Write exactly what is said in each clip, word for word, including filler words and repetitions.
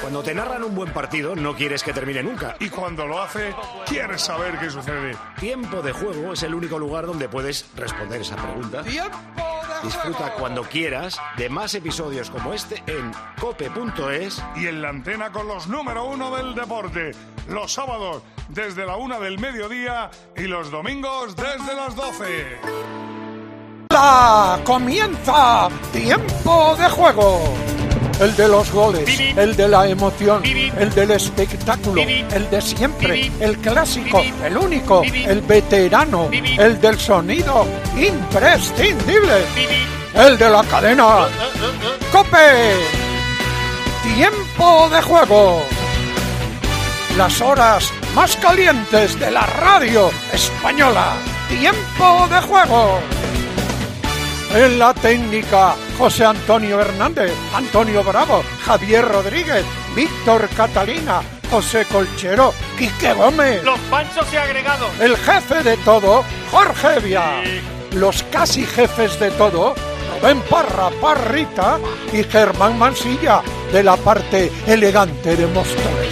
Cuando te narran un buen partido, no quieres que termine nunca. Y cuando lo hace, quieres saber qué sucede. Tiempo de Juego es el único lugar donde puedes responder esa pregunta. ¡Tiempo de Disfruta juego! cuando quieras de más episodios como este en cope punto es. Y en la antena con los número uno del deporte. Los sábados desde la una del mediodía y los domingos desde las doce. ¡La! ¡Comienza! ¡Tiempo de juego! El de los goles, el de la emoción, el del espectáculo, el de siempre, el clásico, el único, el veterano, el del sonido imprescindible, el de la cadena. ¡COPE! ¡Tiempo de juego! Las horas más calientes de la radio española. ¡Tiempo de juego! En la técnica, José Antonio Hernández, Antonio Bravo, Javier Rodríguez, Víctor Catalina, José Colchero, Quique Gómez. Los panchos y agregados. El jefe de todo, Jorge Evia. Sí. Los casi jefes de todo, Rubén Parra, Parrita y Germán Mansilla, de la parte elegante de Móstoles.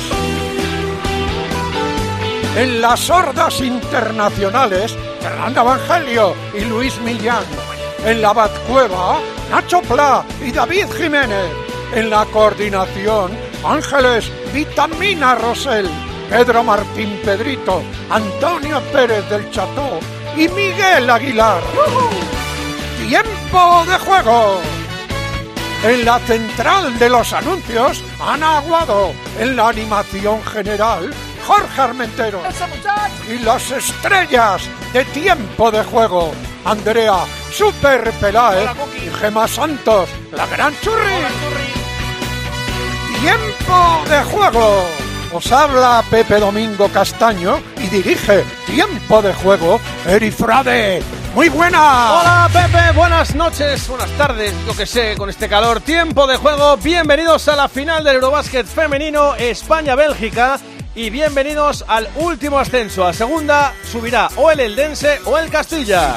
En las hordas internacionales, Fernando Evangelio y Luis Millán. En la Batcueva, Nacho Pla y David Jiménez. En la coordinación, Ángeles Vitamina Rosell, Pedro Martín Pedrito, Antonio Pérez del Cható y Miguel Aguilar. ¡Uh-huh! ¡Tiempo de juego! En la central de los anuncios, Ana Aguado. En la animación general, Jorge Armentero. Y las estrellas de Tiempo de Juego, Andrea Super Peláez y Gemma Santos, la gran Churri. Hola, Churri. Tiempo de Juego. Os habla Pepe Domingo Castaño y dirige Tiempo de Juego Eri Frade. ¡Muy buena! Hola Pepe, buenas noches, buenas tardes, yo que sé, con este calor. Tiempo de Juego, bienvenidos a la final del Eurobásquet femenino España-Bélgica. Y bienvenidos al último ascenso. A segunda subirá o el Eldense o el Castilla.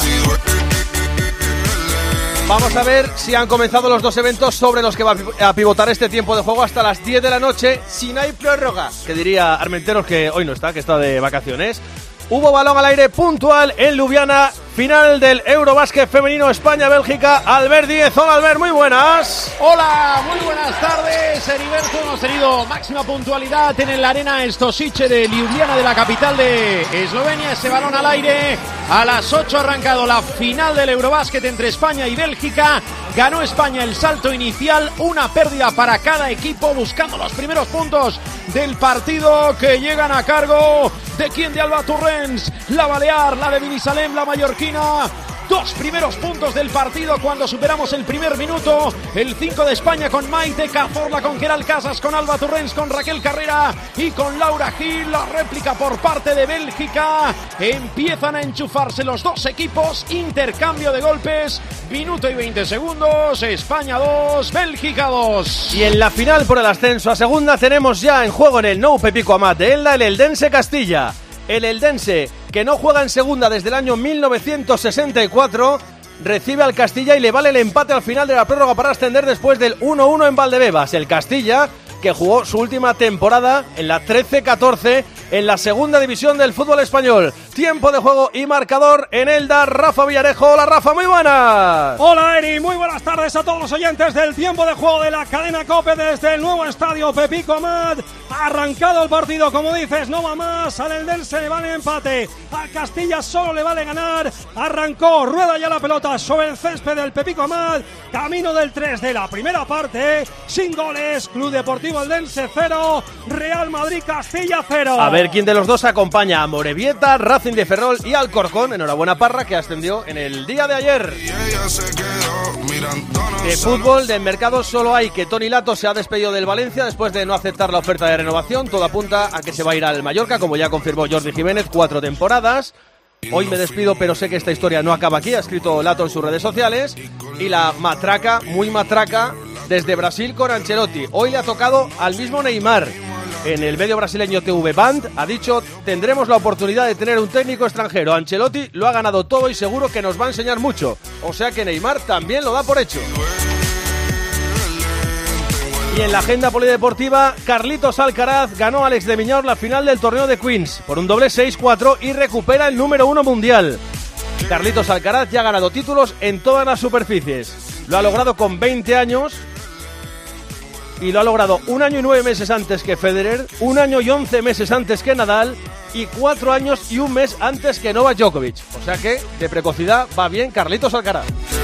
Vamos a ver si han comenzado los dos eventos sobre los que va a pivotar este tiempo de juego hasta las diez de la noche, si no hay prórroga, que diría Armenteros, que hoy no está, que está de vacaciones. Hubo balón al aire puntual en Ljubljana, final del Eurobásquet femenino España-Bélgica. Albert Díez, hola Albert, muy buenas. Hola, muy buenas tardes, Heriberto. Hemos tenido máxima puntualidad en la arena Stosice de Ljubljana, de la capital de Eslovenia. Ese balón al aire, a las ocho ha arrancado la final del Eurobásquet entre España y Bélgica. Ganó España el salto inicial, una pérdida para cada equipo, buscando los primeros puntos del partido, que llegan a cargo de quien, de Alba Torrens, la Balear, la de Binissalem, la mallorquina. Dos primeros puntos del partido cuando superamos el primer minuto. El cinco de España con Maite Cazorla, con Keral Casas, con Alba Torrens, con Raquel Carrera y con Laura Gil. La réplica por parte de Bélgica. Empiezan a enchufarse los dos equipos. Intercambio de golpes. Minuto y veinte segundos. España dos, Bélgica dos. Y en la final por el ascenso a segunda tenemos ya en juego en el Nou Pepico Amat de Elda el Eldense Castilla. El Eldense, que no juega en segunda desde el año mil novecientos sesenta y cuatro, recibe al Castilla y le vale el empate al final de la prórroga para ascender después del uno uno en Valdebebas. El Castilla, que jugó su última temporada en la trece catorce en la segunda división del fútbol español. Tiempo de juego y marcador en Elda. Rafa Villarejo. Hola Rafa, muy buenas. Hola Eri, muy buenas tardes a todos los oyentes del Tiempo de Juego de la cadena COPE desde el nuevo estadio Pepico Amat. Ha arrancado el partido, como dices, no va más. Al Eldense le vale empate, al Castilla solo le vale ganar. Arrancó, rueda ya la pelota sobre el césped del Pepico Amat. Camino del tres de la primera parte, sin goles. Club Deportivo Eldense cero, Real Madrid Castilla cero. A ver quién de los dos acompaña a Morevieta, Racing de Ferrol y Alcorcón. Enhorabuena Parra, que ascendió en el día de ayer. De fútbol, del mercado, solo hay que Toni Lato se ha despedido del Valencia después de no aceptar la oferta de renovación. Todo apunta a que se va a ir al Mallorca, como ya confirmó Jordi Jiménez, cuatro temporadas. Hoy me despido, pero sé que esta historia no acaba aquí, ha escrito Lato en sus redes sociales. Y la matraca, muy matraca, desde Brasil con Ancelotti. Hoy le ha tocado al mismo Neymar. En el medio brasileño T V Band ha dicho: tendremos la oportunidad de tener un técnico extranjero. Ancelotti lo ha ganado todo y seguro que nos va a enseñar mucho. O sea que Neymar también lo da por hecho. Y en la agenda polideportiva, Carlitos Alcaraz ganó a Alex de Miñor la final del torneo de Queens por un doble seis cuatro y recupera el número uno mundial. Carlitos Alcaraz ya ha ganado títulos en todas las superficies. Lo ha logrado con veinte años y lo ha logrado un año y nueve meses antes que Federer, un año y once meses antes que Nadal y cuatro años y un mes antes que Novak Djokovic. O sea que de precocidad va bien Carlitos Alcaraz.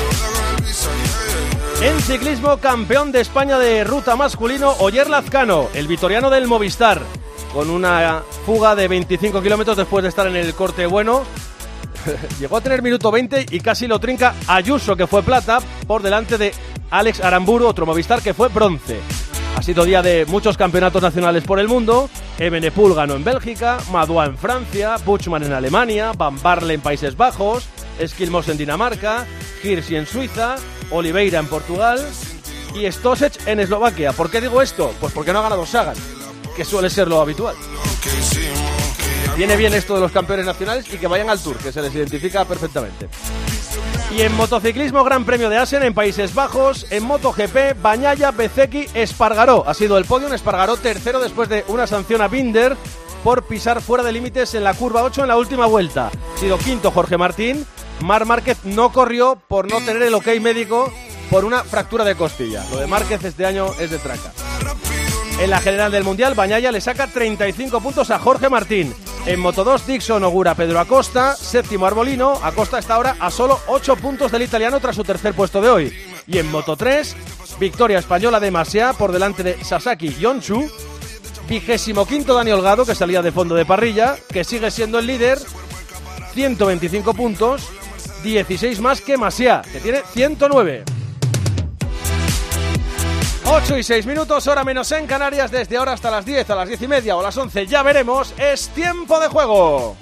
En ciclismo, campeón de España de ruta masculino, Oyer Lazcano, el vitoriano del Movistar, con una fuga de veinticinco kilómetros después de estar en el corte bueno. Llegó a tener minuto veinte y casi lo trinca Ayuso, que fue plata, por delante de Alex Aramburu, otro Movistar, que fue bronce. Ha sido día de muchos campeonatos nacionales por el mundo. Evenepoel ganó en Bélgica, Madouas en Francia, Buchmann en Alemania, Van Barle en Países Bajos, Skilmos en Dinamarca, Hirschi en Suiza, Oliveira en Portugal y Stosec en Eslovaquia. ¿Por qué digo esto? Pues porque no ha ganado Sagan, que suele ser lo habitual. Viene bien esto de los campeones nacionales y que vayan al Tour, que se les identifica perfectamente. Y en motociclismo, Gran Premio de Assen en Países Bajos. En MotoGP, Bagnaia, Bezzecchi, Espargaró. Ha sido el podio, Espargaró tercero después de una sanción a Binder por pisar fuera de límites en la curva ocho en la última vuelta. Ha sido quinto Jorge Martín. Marc Márquez no corrió por no tener el ok médico por una fractura de costilla. Lo de Márquez este año es de traca. En la general del Mundial, Bagnaia le saca treinta y cinco puntos a Jorge Martín. En Moto dos, Dixon Ogura a Pedro Acosta, séptimo Arbolino. Acosta está ahora a solo ocho puntos del italiano tras su tercer puesto de hoy. Y en Moto tres, victoria española de Masia por delante de Sasaki Yonchu. Vigésimo quinto Dani Holgado, que salía de fondo de parrilla, que sigue siendo el líder, ciento veinticinco puntos, dieciséis más que Masia, que tiene ciento nueve. ocho y seis minutos, hora menos en Canarias. Desde ahora hasta las diez, a las diez y media o a las once, ya veremos. Es tiempo de juego.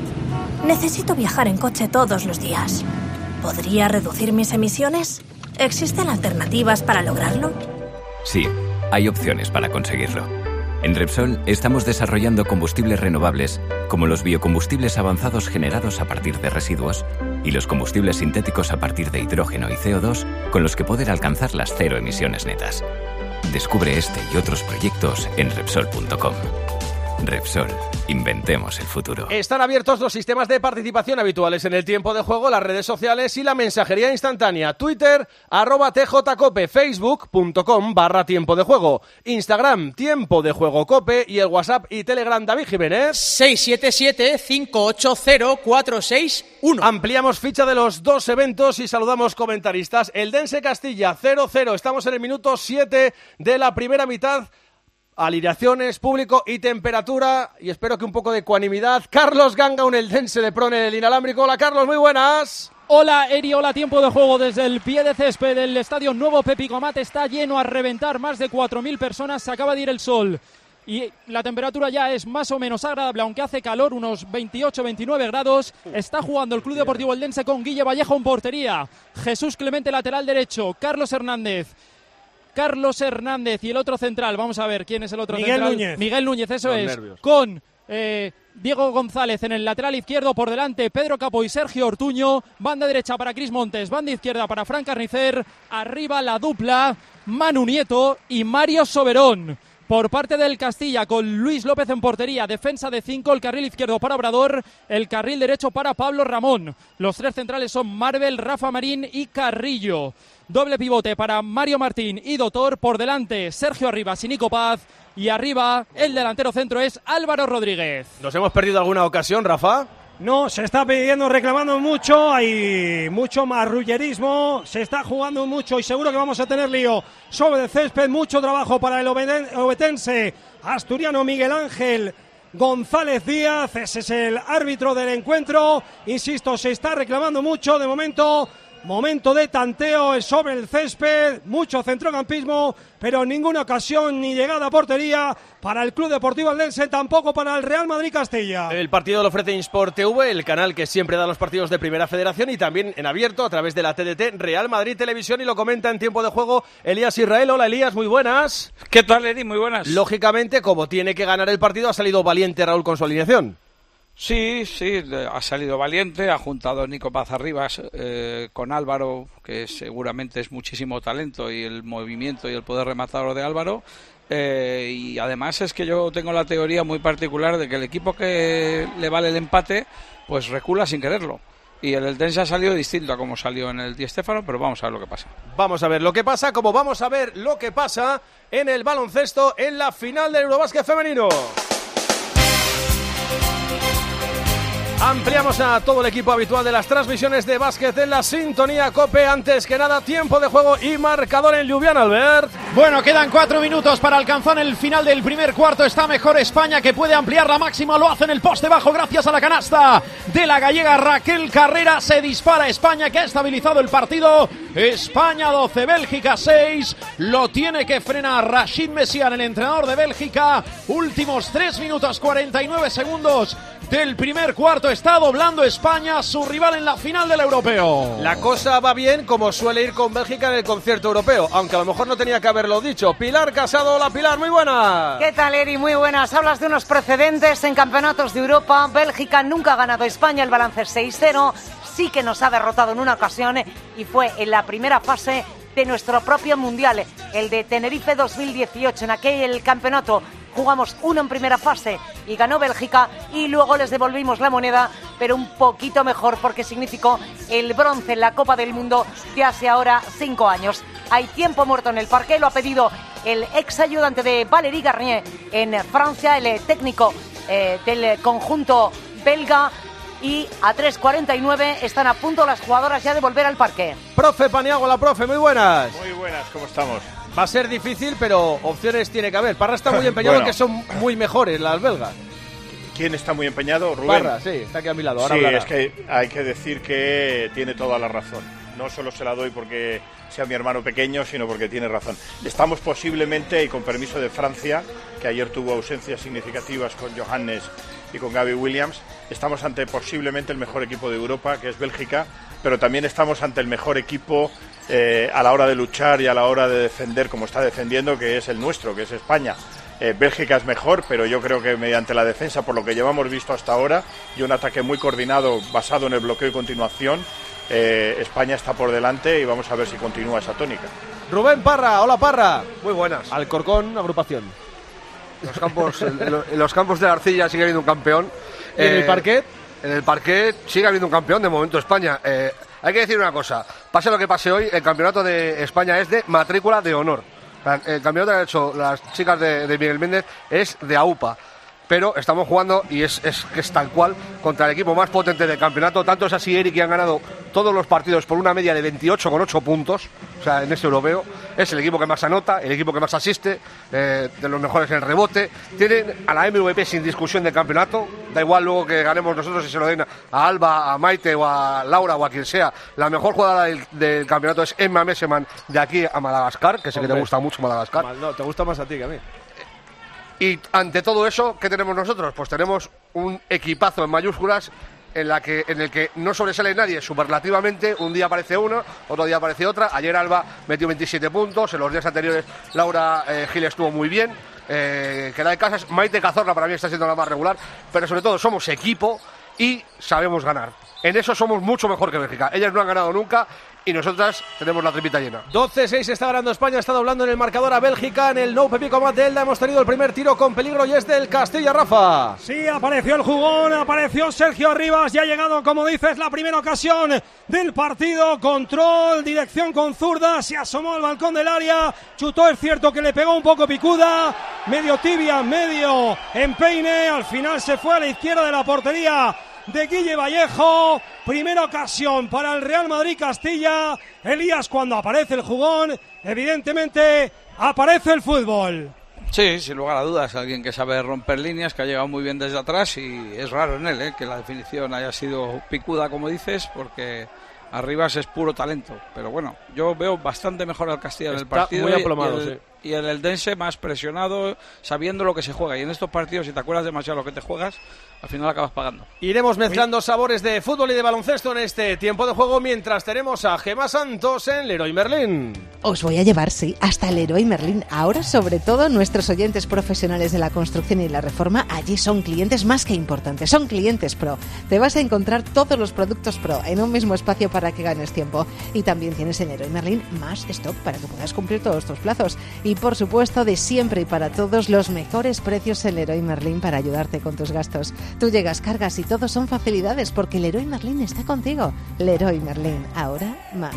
Necesito viajar en coche todos los días. ¿Podría reducir mis emisiones? ¿Existen alternativas para lograrlo? Sí, hay opciones para conseguirlo. En Repsol estamos desarrollando combustibles renovables, como los biocombustibles avanzados generados a partir de residuos y los combustibles sintéticos a partir de hidrógeno y C O dos, con los que poder alcanzar las cero emisiones netas. Descubre este y otros proyectos en Repsol punto com. Repsol, inventemos el futuro. Están abiertos los sistemas de participación habituales en el tiempo de juego, las redes sociales y la mensajería instantánea. Twitter, arroba tjcope, facebook.com barra tiempo de juego, Instagram, tiempo de juego cope y el WhatsApp y Telegram. David Jiménez. seis siete siete, cinco ocho cero, cuatro seis uno. Ampliamos ficha de los dos eventos y saludamos comentaristas. Eldense Castilla, cero cero. Estamos en el minuto siete de la primera mitad. Alineaciones, público y temperatura, y espero que un poco de ecuanimidad. Carlos Ganga, un eldense de Pro en el inalámbrico. Hola Carlos, muy buenas. Hola Eri, hola, tiempo de juego desde el pie de césped del estadio Nuevo Pepico Mat. Está lleno a reventar, más de cuatro mil personas, se acaba de ir el sol y la temperatura ya es más o menos agradable, aunque hace calor, unos veintiocho veintinueve grados. Está jugando el Club Deportivo Eldense con Guille Vallejo en portería, Jesús Clemente lateral derecho, Carlos Hernández Carlos Hernández y el otro central, vamos a ver quién es el otro Miguel central. Núñez. Miguel Núñez, eso Los es, nervios. con eh, Diego González en el lateral izquierdo, por delante Pedro Capó y Sergio Ortuño, banda derecha para Cris Montes, banda izquierda para Fran Carnicer, arriba la dupla Manu Nieto y Mario Soberón. Por parte del Castilla, con Luis López en portería, defensa de cinco, el carril izquierdo para Obrador, el carril derecho para Pablo Ramón. Los tres centrales son Marvel, Rafa Marín y Carrillo. Doble pivote para Mario Martín y Dotor, por delante Sergio Arribas y Nico Paz, y arriba el delantero centro es Álvaro Rodríguez. ¿Nos hemos perdido alguna ocasión, Rafa? No, se está pidiendo, reclamando mucho, hay mucho marrullerismo, se está jugando mucho y seguro que vamos a tener lío sobre el césped. Mucho trabajo para el obeden- obetense asturiano Miguel Ángel González Díaz, ese es el árbitro del encuentro. Insisto, se está reclamando mucho de momento. Momento de tanteo sobre el césped, mucho centrocampismo, pero ninguna ocasión ni llegada a portería para el Club Deportivo Eldense, tampoco para el Real Madrid Castilla. El partido lo ofrece Insport T V, el canal que siempre da los partidos de Primera Federación, y también en abierto a través de la T D T Real Madrid Televisión, y lo comenta en tiempo de juego Elías Israel. Hola Elías, muy buenas. ¿Qué tal, Edi? Muy buenas. Lógicamente, como tiene que ganar el partido, ha salido valiente Raúl con su alineación. Sí, sí, ha salido valiente, ha juntado a Nico Pazarribas eh, con Álvaro, que seguramente es muchísimo talento, y el movimiento y el poder rematador de Álvaro. Eh, y además es que yo tengo la teoría muy particular de que el equipo que le vale el empate, pues recula sin quererlo. Y el Eldense ha salido distinto a como salió en el Di Stéfano, pero vamos a ver lo que pasa. Vamos a ver lo que pasa, como vamos a ver lo que pasa en el baloncesto en la final del Eurobásquet femenino. Ampliamos a todo el equipo habitual de las transmisiones de básquet en la sintonía COPE. Antes que nada, tiempo de juego y marcador en Ljubljana, Albert. Bueno, quedan cuatro minutos para alcanzar el final del primer cuarto. Está mejor España, que puede ampliar la máxima. Lo hace en el poste bajo gracias a la canasta de la gallega Raquel Carrera. Se dispara España, que ha estabilizado el partido. España doce, Bélgica seis. Lo tiene que frenar Rashid Messian, el entrenador de Bélgica. Últimos tres minutos cuarenta y nueve segundos del primer cuarto. Está doblando España, su rival en la final del europeo. La cosa va bien, como suele ir con Bélgica en el concierto europeo, aunque a lo mejor no tenía que haberlo dicho. Pilar Casado, hola Pilar, muy buenas. ¿Qué tal, Eri? Muy buenas. Hablas de unos precedentes en campeonatos de Europa. Bélgica nunca ha ganado a España, el balance es seis cero. Sí que nos ha derrotado en una ocasión y fue en la primera fase de nuestro propio mundial, el de Tenerife dos mil dieciocho. En aquel campeonato jugamos uno en primera fase y ganó Bélgica, y luego les devolvimos la moneda, pero un poquito mejor, porque significó el bronce en la Copa del Mundo de hace ahora cinco años. Hay tiempo muerto en el parqué, lo ha pedido el ex ayudante de Valérie Garnier en Francia, el técnico eh, del conjunto belga. Y a tres cuarenta y nueve están a punto las jugadoras ya de volver al parque. Profe Paniagua, la profe, muy buenas. Muy buenas, ¿cómo estamos? Va a ser difícil, pero opciones tiene que haber. Parra está muy empeñado en Bueno. que son muy mejores las belgas. ¿Quién está muy empeñado? Rubén. Parra, sí, está aquí a mi lado. Ahora sí, hablará. es que hay que decir que tiene toda la razón. No solo se la doy porque sea mi hermano pequeño, sino porque tiene razón. Estamos posiblemente, y con permiso de Francia, que ayer tuvo ausencias significativas con Johannes y con Gaby Williams, estamos ante posiblemente el mejor equipo de Europa, que es Bélgica, pero también estamos ante el mejor equipo eh, a la hora de luchar y a la hora de defender, como está defendiendo, que es el nuestro, que es España. Eh, Bélgica es mejor, pero yo creo que mediante la defensa, por lo que llevamos visto hasta ahora, y un ataque muy coordinado basado en el bloqueo y continuación, eh, España está por delante y vamos a ver si continúa esa tónica. Rubén Parra, hola Parra. Muy buenas. Alcorcón, agrupación. Los campos, en, lo- en los campos de la Arcilla sigue habiendo un campeón. ¿Y en el parquet? En el parquet sigue habiendo un campeón, de momento España. Eh, hay que decir una cosa, pase lo que pase hoy, el campeonato de España es de matrícula de honor. O sea, el campeonato que han hecho las chicas de, de Miguel Méndez es de A U P A. Pero estamos jugando, y es, es, es tal cual, contra el equipo más potente del campeonato. Tanto es así, Eric, que han ganado todos los partidos por una media de veintiocho coma ocho puntos, o sea, en este europeo. Es el equipo que más anota, el equipo que más asiste, eh, de los mejores en el rebote. Tienen a la M V P sin discusión del campeonato. Da igual luego que ganemos nosotros y se lo den a Alba, a Maite o a Laura o a quien sea. La mejor jugadora del, del campeonato es Emma Messeman, de aquí a Madagascar, que sé que te Hombre. gusta mucho Madagascar. Mal, no, te gusta más a ti que a mí. Y ante todo eso, ¿qué tenemos nosotros? Pues tenemos un equipazo en mayúsculas en, la que, en el que no sobresale nadie superlativamente. Un día aparece uno, otro día aparece otra. Ayer Alba metió veintisiete puntos, en los días anteriores Laura eh, Gil estuvo muy bien. Eh, que da de casas. Maite Cazorla para mí está siendo la más regular, pero sobre todo somos equipo y sabemos ganar. En eso somos mucho mejor que Bélgica. Ellas no han ganado nunca y nosotras tenemos la tripita llena. doce seis está ganando España, está doblando en el marcador a Bélgica en el No Pepico Mat de Elda. Hemos tenido el primer tiro con peligro y es del Castilla, Rafa. Sí, apareció el jugón, apareció Sergio Rivas, ya ha llegado, como dices, la primera ocasión del partido. Control, dirección con zurda, se asomó al balcón del área, chutó, es cierto que le pegó un poco picuda, medio tibia, medio empeine, al final se fue a la izquierda de la portería de Guille Vallejo. Primera ocasión para el Real Madrid Castilla. Elías, cuando aparece el jugón, evidentemente aparece el fútbol. Sí, sin lugar a dudas, alguien que sabe romper líneas, que ha llegado muy bien desde atrás, y es raro en él, ¿eh? que la definición haya sido picuda, como dices, porque Arribas es puro talento. Pero bueno, yo veo bastante mejor al Castilla en el Está partido muy y- aplomado, y, el, sí. y el Eldense más presionado, sabiendo lo que se juega. Y en estos partidos, si te acuerdas demasiado lo que te juegas, al final acabas pagando. Iremos mezclando sabores de fútbol y de baloncesto en este tiempo de juego, mientras tenemos a Gemma Santos en Leroy Merlin. Os voy a llevar, sí, hasta el Leroy Merlin. Ahora, sobre todo, nuestros oyentes profesionales de la construcción y la reforma, allí son clientes más que importantes, son clientes Pro. Te vas a encontrar todos los productos Pro en un mismo espacio para que ganes tiempo. Y también tienes en Leroy Merlin más stock para que puedas cumplir todos tus plazos. Y por supuesto, de siempre y para todos, los mejores precios en Leroy Merlin para ayudarte con tus gastos. Tú llegas, cargas y todo son facilidades porque Leroy Merlin está contigo. Leroy Merlin, ahora más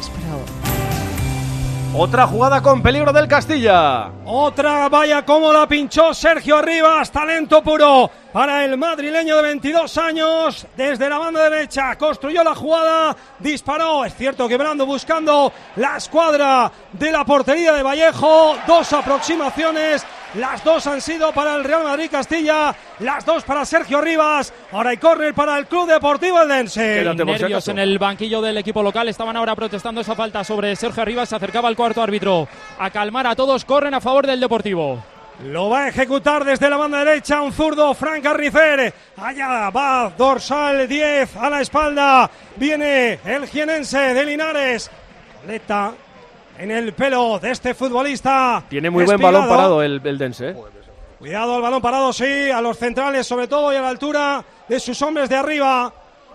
Pro. Otra jugada con peligro del Castilla. Otra, vaya cómo la pinchó Sergio Rivas, talento puro para el madrileño de veintidós años. Desde la banda derecha construyó la jugada, disparó. Es cierto que Brando buscando la escuadra de la portería de Vallejo. Dos aproximaciones, las dos han sido para el Real Madrid Castilla, las dos para Sergio Rivas. Ahora hay córner para el Club Deportivo Eldense. Nervios en el banquillo del equipo local, estaban ahora protestando esa falta sobre Sergio Rivas. Se acercaba el cuarto árbitro a calmar a todos. Corren a favor del Deportivo. Lo va a ejecutar desde la banda derecha un zurdo, Fran Carnicer. Allá va, dorsal diez a la espalda. Viene el jienense de Linares. Coleta en el pelo de este futbolista. Tiene muy Espigado. buen balón parado el Eldense, ¿eh? Cuidado al balón parado, sí, a los centrales sobre todo y a la altura de sus hombres de arriba.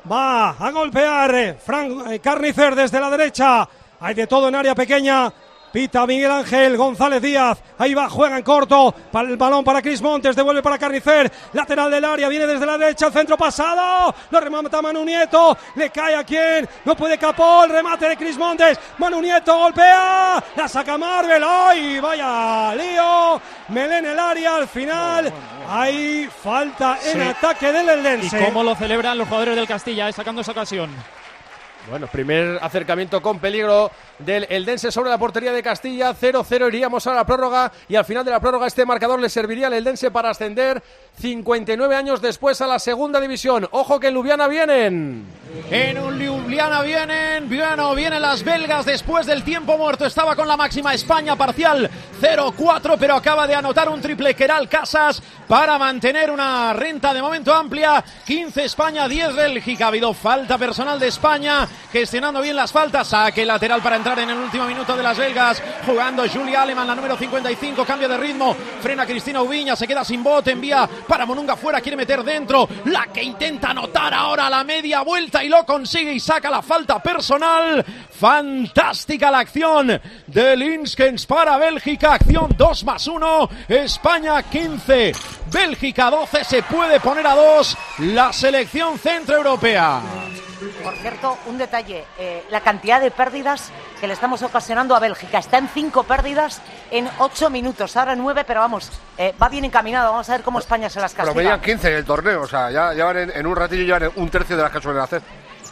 Va a golpear Fran Carnicer desde la derecha. Hay de todo en área pequeña. Pita Miguel Ángel González Díaz. Ahí va, juega en corto. Para el balón para Cris Montes. Devuelve para Carnicer. Lateral del área. Viene desde la derecha. El centro pasado. Lo remata Manu Nieto. Le cae a quien. No puede Capó. El remate de Cris Montes. Manu Nieto golpea. La saca Marvel. ¡Ay! Vaya lío. Melé en el área. Al final hay falta en Sí. ataque del Eldense. ¿Y cómo lo celebran los jugadores del Castilla, eh, sacando esa ocasión? Bueno, primer acercamiento con peligro del Eldense sobre la portería de Castilla. cero cero, iríamos a la prórroga y al final de la prórroga este marcador le serviría al Eldense para ascender cincuenta y nueve años después a la segunda división. Ojo que en Ljubljana vienen. En un Ljubljana vienen, bueno, vienen las belgas después del tiempo muerto. Estaba con la máxima España, parcial cero cuatro, pero acaba de anotar un triple Keral Casas para mantener una renta de momento amplia. quince España, diez Bélgica. Ha habido falta personal de España, gestionando bien las faltas. Saque lateral para entrar en el último minuto de las belgas. Jugando Julia Aleman, la número cincuenta y cinco. Cambio de ritmo. Frena Cristina Ubiña. Se queda sin bote. Envía para Monunga fuera. Quiere meter dentro. La que intenta anotar ahora a la media vuelta y lo consigue y saca la falta personal. Fantástica la acción de Linskens para Bélgica. Acción dos más uno. España quince. Bélgica doce. Se puede poner a dos la selección centroeuropea. Por cierto, un detalle, eh, la cantidad de pérdidas que le estamos ocasionando a Bélgica. Está en cinco pérdidas en ocho minutos, ahora nueve, pero vamos, eh, va bien encaminado. Vamos a ver cómo España se las Pero castiga. medían quince en el torneo, o sea, ya, ya van en, en un ratillo llevan un tercio de las que suelen hacer.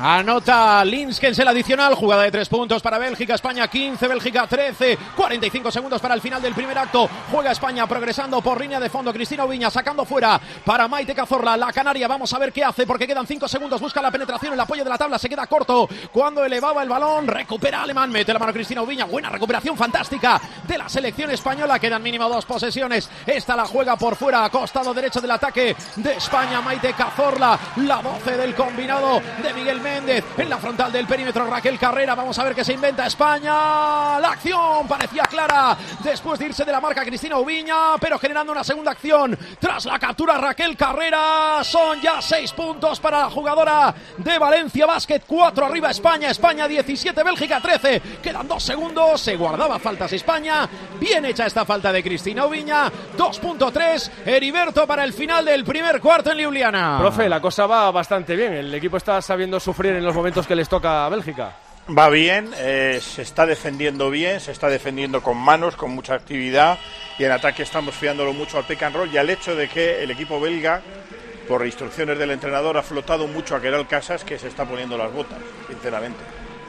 Anota Linskens el adicional, jugada de tres puntos para Bélgica, España quince, Bélgica trece, cuarenta y cinco segundos para el final del primer acto. Juega España progresando por línea de fondo, Cristina Ubiña sacando fuera para Maite Cazorla, la canaria. Vamos a ver qué hace porque quedan cinco segundos, busca la penetración, el apoyo de la tabla, se queda corto cuando elevaba el balón, recupera Alemán, mete la mano Cristina Ubiña, buena recuperación fantástica de la selección española. Quedan mínimo dos posesiones, esta la juega por fuera, costado derecho del ataque de España, Maite Cazorla, la doce del combinado de Miguel Méndez, en la frontal del perímetro Raquel Carrera. Vamos a ver qué se inventa España. La acción parecía clara después de irse de la marca Cristina Ubiña, pero generando una segunda acción tras la captura Raquel Carrera. Son ya seis puntos para la jugadora de Valencia Basket. Cuatro arriba España, España diecisiete, Bélgica trece. Quedan dos segundos, se guardaba faltas España. Bien hecha esta falta de Cristina Ubiña. dos punto tres, Heriberto para el final del primer cuarto en Ljubljana. Profe, la cosa va bastante bien. El equipo está sabiendo sufrir en los momentos que les toca a Bélgica. Va bien, eh, se está defendiendo bien, se está defendiendo con manos, con mucha actividad, y en ataque estamos fiándolo mucho al pick and roll y al hecho de que el equipo belga, por instrucciones del entrenador, ha flotado mucho a Keral Casas, que se está poniendo las botas, sinceramente.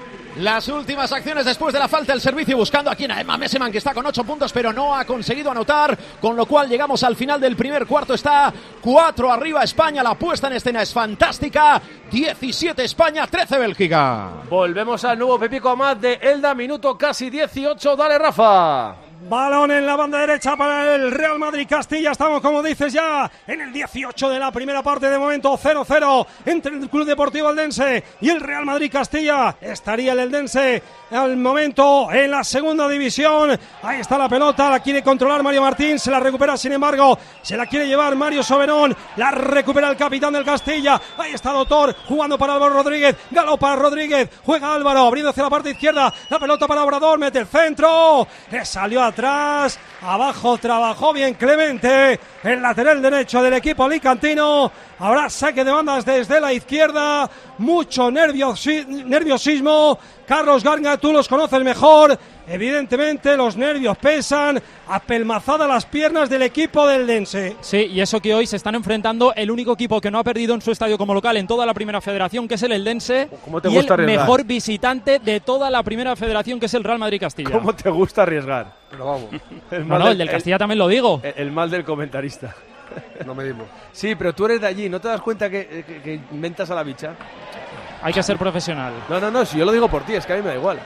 Las últimas acciones después de la falta, el servicio buscando aquí a Emma Messeman, que está con ocho puntos pero no ha conseguido anotar, con lo cual llegamos al final del primer cuarto. Está cuatro arriba España, la puesta en escena es fantástica. diecisiete España, trece Bélgica. Volvemos al nuevo Pepico Amat de Elda, minuto casi dieciocho. Dale, Rafa. Balón en la banda derecha para el Real Madrid Castilla. Estamos, como dices, ya en el dieciocho de la primera parte. De momento cero cero entre el Club Deportivo Eldense y el Real Madrid Castilla. Estaría el Eldense al momento en la segunda división. Ahí está la pelota, la quiere controlar Mario Martín, se la recupera, sin embargo se la quiere llevar Mario Soberón, la recupera el capitán del Castilla. Ahí está Doctor jugando para Álvaro Rodríguez, galopa Rodríguez, juega Álvaro abriendo hacia la parte izquierda, la pelota para Obrador, mete el centro, le salió atrás, abajo trabajó bien Clemente, el lateral derecho del equipo alicantino. Habrá saque de bandas desde la izquierda, mucho nerviosi- nerviosismo. Carlos Garga, tú los conoces mejor. Evidentemente los nervios pesan, apelmazadas las piernas del equipo del Eldense. Sí, y eso que hoy se están enfrentando el único equipo que no ha perdido en su estadio como local en toda la primera federación, que es el Eldense, ¿Cómo te y gusta el arriesgar? mejor visitante de toda la primera federación, que es el Real Madrid Castilla. ¿Cómo te gusta arriesgar? Pero vamos. El No, no, el del Castilla también lo digo. El, el mal del comentarista. No medimos. Sí, pero tú eres de allí, ¿no te das cuenta que, que, que inventas a la bicha? Hay que ser profesional. No, no, no, si yo lo digo por ti, es que a mí me da igual.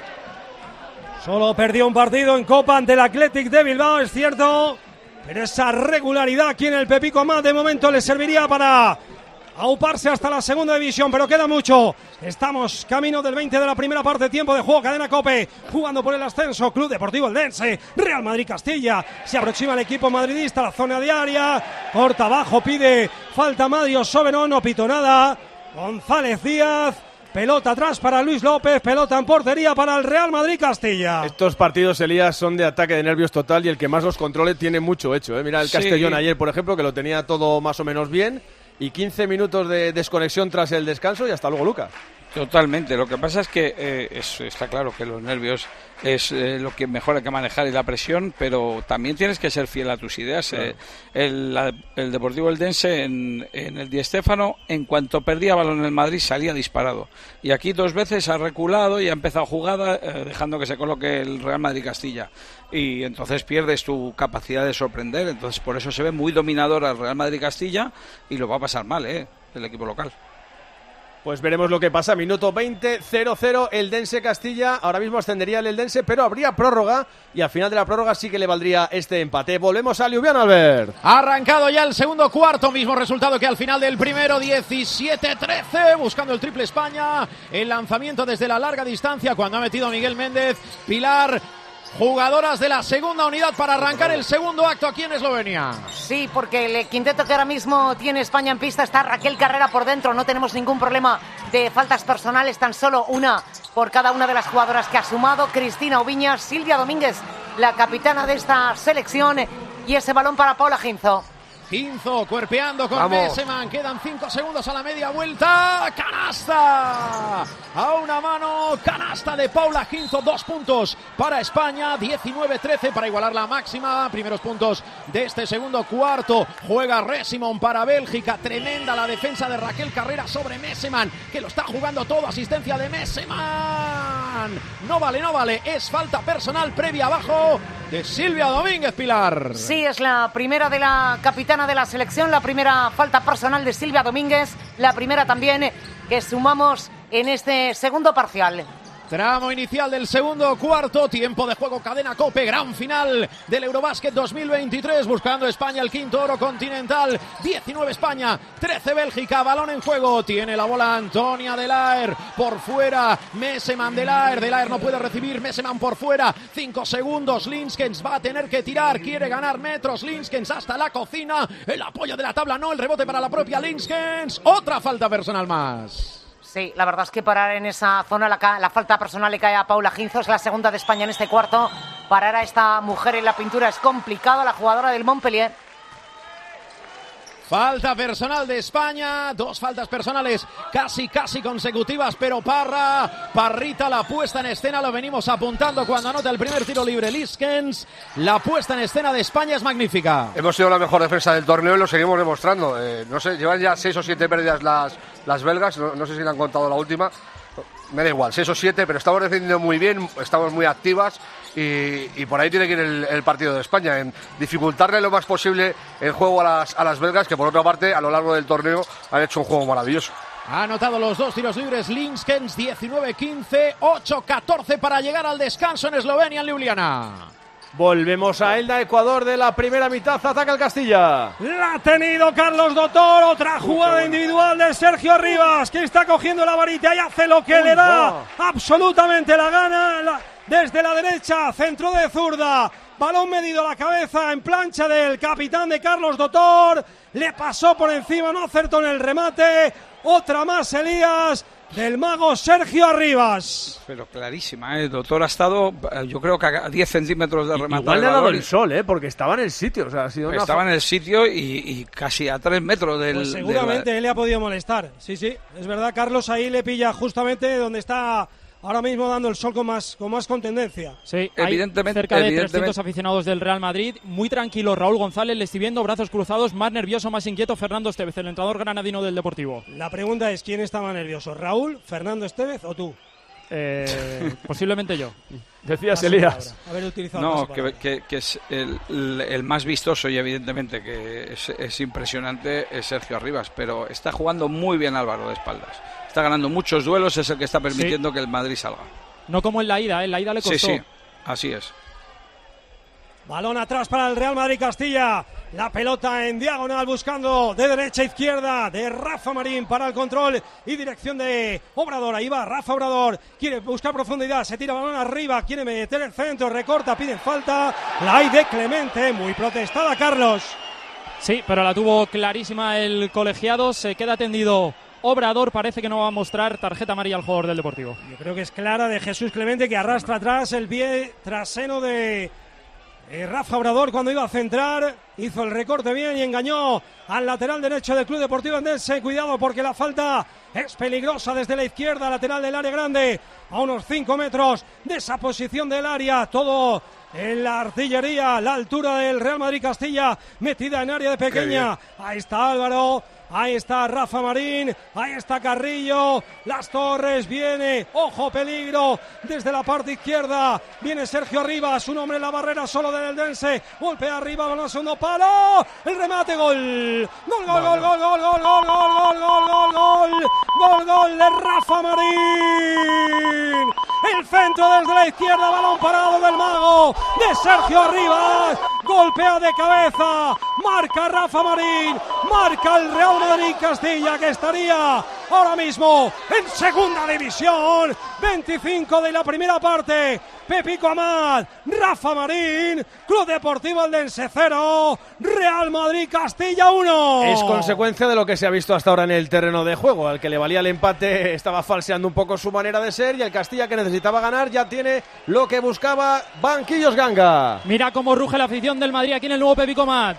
Solo perdió un partido en Copa ante el Athletic de Bilbao, es cierto, pero esa regularidad aquí en el Pepico Mat de momento le serviría para auparse hasta la segunda división, pero queda mucho. Estamos camino del veinte de la primera parte, tiempo de juego, cadena COPE, jugando por el ascenso, Club Deportivo Eldense, Real Madrid Castilla, se aproxima el equipo madridista, la zona de área, corta abajo, pide falta Mario Soberón, no pitó nada, González Díaz, pelota atrás para Luis López, pelota en portería para el Real Madrid Castilla. Estos partidos, Elías, son de ataque de nervios total y el que más los controle tiene mucho hecho, ¿eh? Mira el Sí. Castellón ayer, por ejemplo, que lo tenía todo más o menos bien, y quince minutos de desconexión tras el descanso y hasta luego, Luca. Totalmente. Lo que pasa es que eh, es, está claro que los nervios es eh, lo que mejor hay que manejar y la presión, pero también tienes que ser fiel a tus ideas. Claro. Eh, el, la, el Deportivo Eldense en, en el Di Stéfano, en cuanto perdía balón en el Madrid, salía disparado. Y aquí dos veces ha reculado y ha empezado jugada, eh, dejando que se coloque el Real Madrid Castilla. Y entonces pierdes tu capacidad de sorprender. Entonces por eso se ve muy dominador al Real Madrid Castilla y lo va a pasar mal, eh, el equipo local. Pues veremos lo que pasa. Minuto veinte, cero cero, Eldense Castilla. Ahora mismo ascendería el Eldense, pero habría prórroga y al final de la prórroga sí que le valdría este empate. Volvemos a Ljubljana, Albert. Ha arrancado ya el segundo cuarto, mismo resultado que al final del primero, diecisiete trece, buscando el triple España. El lanzamiento desde la larga distancia cuando ha metido Miguel Méndez. Pilar, jugadoras de la segunda unidad para arrancar el segundo acto aquí en Eslovenia. Sí, porque el quinteto que ahora mismo tiene España en pista está Raquel Carrera por dentro. No tenemos ningún problema de faltas personales, tan solo una por cada una de las jugadoras que ha sumado. Cristina Oviñas, Silvia Domínguez, la capitana de esta selección, y ese balón para Paula Ginzo. Ginzo cuerpeando con Vamos. Messeman, quedan cinco segundos a la media vuelta, canasta a una mano, canasta de Paula Ginzo, dos puntos para España, diecinueve trece para igualar la máxima, primeros puntos de este segundo cuarto. Juega Resimon para Bélgica, tremenda la defensa de Raquel Carrera sobre Messeman, que lo está jugando todo, asistencia de Messeman, no vale, no vale, es falta personal previa abajo de Silvia Domínguez, Pilar. Sí, es la primera de la capitana de la selección, la primera falta personal de Silvia Domínguez, la primera también que sumamos en este segundo parcial. Tramo inicial del segundo cuarto, tiempo de juego, cadena COPE, gran final del Eurobásquet dos mil veintitrés, buscando España el quinto oro continental, diecinueve España, trece Bélgica, balón en juego, tiene la bola Antonia Delaer, por fuera, Messeman Delaer, Delaer no puede recibir, Messeman por fuera, cinco segundos, Linskens va a tener que tirar, quiere ganar metros, Linskens hasta la cocina, el apoyo de la tabla no, el rebote para la propia Linskens, otra falta personal más. Sí, la verdad es que parar en esa zona, la, la falta personal le cae a Paula Ginzo, es la segunda de España en este cuarto. Parar a esta mujer en la pintura es complicado, la jugadora del Montpellier. Falta personal de España, dos faltas personales casi, casi consecutivas, pero Parra, Parrita, la puesta en escena, lo venimos apuntando cuando anota el primer tiro libre Linskens. La puesta en escena de España es magnífica. Hemos sido la mejor defensa del torneo y lo seguimos demostrando. Eh, no sé, llevan ya seis o siete pérdidas las, las belgas, no, no sé si le han contado la última. Me da igual, seis o siete, pero estamos defendiendo muy bien, estamos muy activas y, y por ahí tiene que ir el, el partido de España, en dificultarle lo más posible el juego a las, a las belgas, que por otra parte a lo largo del torneo han hecho un juego maravilloso. Ha anotado los dos tiros libres Linskens, diecinueve quince, ocho catorce para llegar al descanso en Eslovenia, en Ljubljana. Volvemos a Elda, Ecuador de la primera mitad. Ataca el Castilla. La ha tenido Carlos Dotor. Otra jugada individual de Sergio Arribas, que está cogiendo la varita y hace lo que Uy, le da no. absolutamente la gana. La, desde la derecha, centro de zurda. Balón medido a la cabeza en plancha del capitán de Carlos Dotor. Le pasó por encima, no acertó en el remate. Otra más, Elías, del mago Sergio Arribas. Pero clarísima, ¿eh? El Doctor ha estado, yo creo que a diez centímetros de remate. Igual le ha dado el sol, ¿eh? Porque estaba en el sitio. O sea, ha sido estaba una... en el sitio y, y casi a tres metros del... Pues seguramente de la... él le ha podido molestar. Sí, sí, es verdad, Carlos ahí le pilla justamente donde está... Ahora mismo dando el sol con más, con más contendencia. Sí, evidentemente, hay cerca de evidentemente. trescientos aficionados del Real Madrid. Muy tranquilo Raúl González, le estoy viendo brazos cruzados. Más nervioso, más inquieto Fernando Estévez, el entrenador granadino del Deportivo. La pregunta es, ¿quién está más nervioso? ¿Raúl, Fernando Estévez o tú? Eh, posiblemente yo. Decías Elías. Haber utilizado no, que, que, que es el, el, el más vistoso y evidentemente que es, es impresionante es Sergio Arribas, pero está jugando muy bien Álvaro de espaldas. Está ganando muchos duelos, es el que está permitiendo sí. que el Madrid salga. No como en la ida, ¿eh? En la ida le costó. Sí, sí, así es. Balón atrás para el Real Madrid Castilla. La pelota en diagonal buscando de derecha a izquierda de Rafa Marín para el control y dirección de Obrador. Ahí va Rafa Obrador. Quiere buscar profundidad. Se tira balón arriba. Quiere meter el centro. Recorta. Pide falta. La hay de Clemente. Muy protestada, Carlos. Sí, pero la tuvo clarísima el colegiado. Se queda tendido Obrador. Parece que no va a mostrar tarjeta amarilla al jugador del Deportivo. Yo creo que es clara de Jesús Clemente, que arrastra atrás el pie trasero de... Eh, Rafa Obrador cuando iba a centrar, hizo el recorte bien y engañó al lateral derecho del Club Deportivo Endense. Cuidado porque la falta es peligrosa desde la izquierda, lateral del área grande, a unos cinco metros de esa posición del área. Todo en la artillería, la altura del Real Madrid Castilla, metida en área de pequeña. Ahí está Álvaro. Ahí está Rafa Marín, ahí está Carrillo, Las Torres, viene, ojo, peligro, desde la parte izquierda, viene Sergio Arribas, un hombre en la barrera solo del Eldense, golpea arriba, balón segundo palo, el remate, gol, gol, gol, gol, gol, gol, gol, gol, gol, gol, gol, gol, gol, gol, gol de Rafa Marín, el centro desde la izquierda, balón parado del mago, de Sergio Arribas, golpea de cabeza, marca Rafa Marín, marca el Real Madrid Castilla, que estaría ahora mismo en segunda división. Veinticinco de la primera parte. Pepico Amat, Rafa Marín, Club Deportivo Eldense cero, Real Madrid Castilla uno. Es consecuencia de lo que se ha visto hasta ahora en el terreno de juego. Al que le valía el empate estaba falseando un poco su manera de ser, y el Castilla, que necesitaba ganar, ya tiene lo que buscaba. Banquillos Ganga. Mira cómo ruge la afición del Madrid aquí en el nuevo Pepico Amat.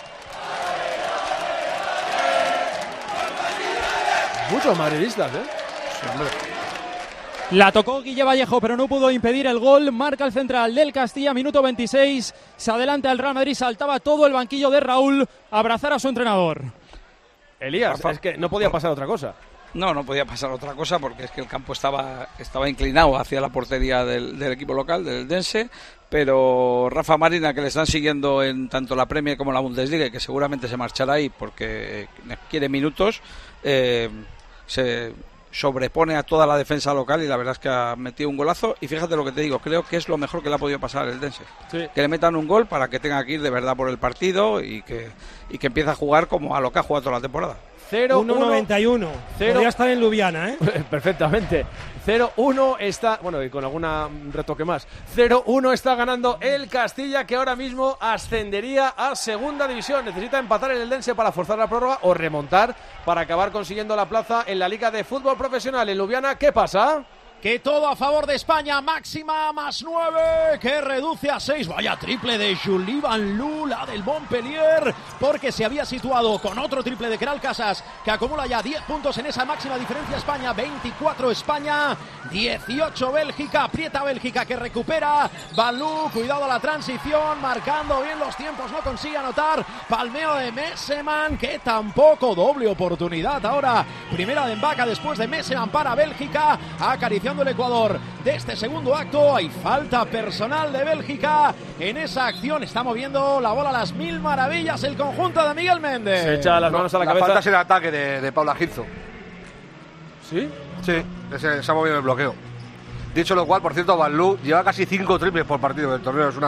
Muchos madridistas, ¿eh? Sí, hombre. La tocó Guille Vallejo, pero no pudo impedir el gol. Marca el central del Castilla, minuto veintiséis. Se adelanta el Real Madrid, saltaba todo el banquillo de Raúl a abrazar a su entrenador. Elías, Rafa, es que no podía pasar otra cosa. No, no podía pasar otra cosa porque es que el campo estaba, estaba inclinado hacia la portería del, del equipo local, del Eldense, pero Rafa Marina, que le están siguiendo en tanto la Premier como la Bundesliga, que seguramente se marchará ahí porque quiere minutos, eh, se sobrepone a toda la defensa local y la verdad es que ha metido un golazo. Y fíjate lo que te digo, creo que es lo mejor que le ha podido pasar al Eldense, sí. Que le metan un gol para que tenga que ir de verdad por el partido y que, y que empiece a jugar como a lo que ha jugado toda la temporada. uno noventa y uno. Podría estar en Ljubljana, ¿eh? Perfectamente. cero uno está, bueno, y con algún retoque más. cero uno está ganando el Castilla, que ahora mismo ascendería a segunda división. Necesita empatar el Eldense para forzar la prórroga o remontar para acabar consiguiendo la plaza en la Liga de Fútbol Profesional. En Ljubljana, ¿qué pasa? Que todo a favor de España, máxima más nueve, que reduce a seis. Vaya triple de Julie Van Loo, la del Montpellier, porque se había situado con otro triple de Keral Casas, que acumula ya diez puntos en esa máxima diferencia. España, veinticuatro España, dieciocho Bélgica, aprieta Bélgica, que recupera Van Loo, cuidado a la transición, marcando bien los tiempos, no consigue anotar. Palmeo de Messeman, que tampoco, doble oportunidad ahora. Primera de Embaca después de Messeman para Bélgica, acariciando el Ecuador de este segundo acto. Hay falta personal de Bélgica en esa acción. Está moviendo la bola a las mil maravillas el conjunto de Miguel Méndez. Se echa las manos a la, la cabeza. La falta es el ataque de, de Paula Gilzo. ¿Sí? Sí, ese, se ha movido el bloqueo. Dicho lo cual, por cierto, Van Loo lleva casi cinco triples por partido del torneo. Es una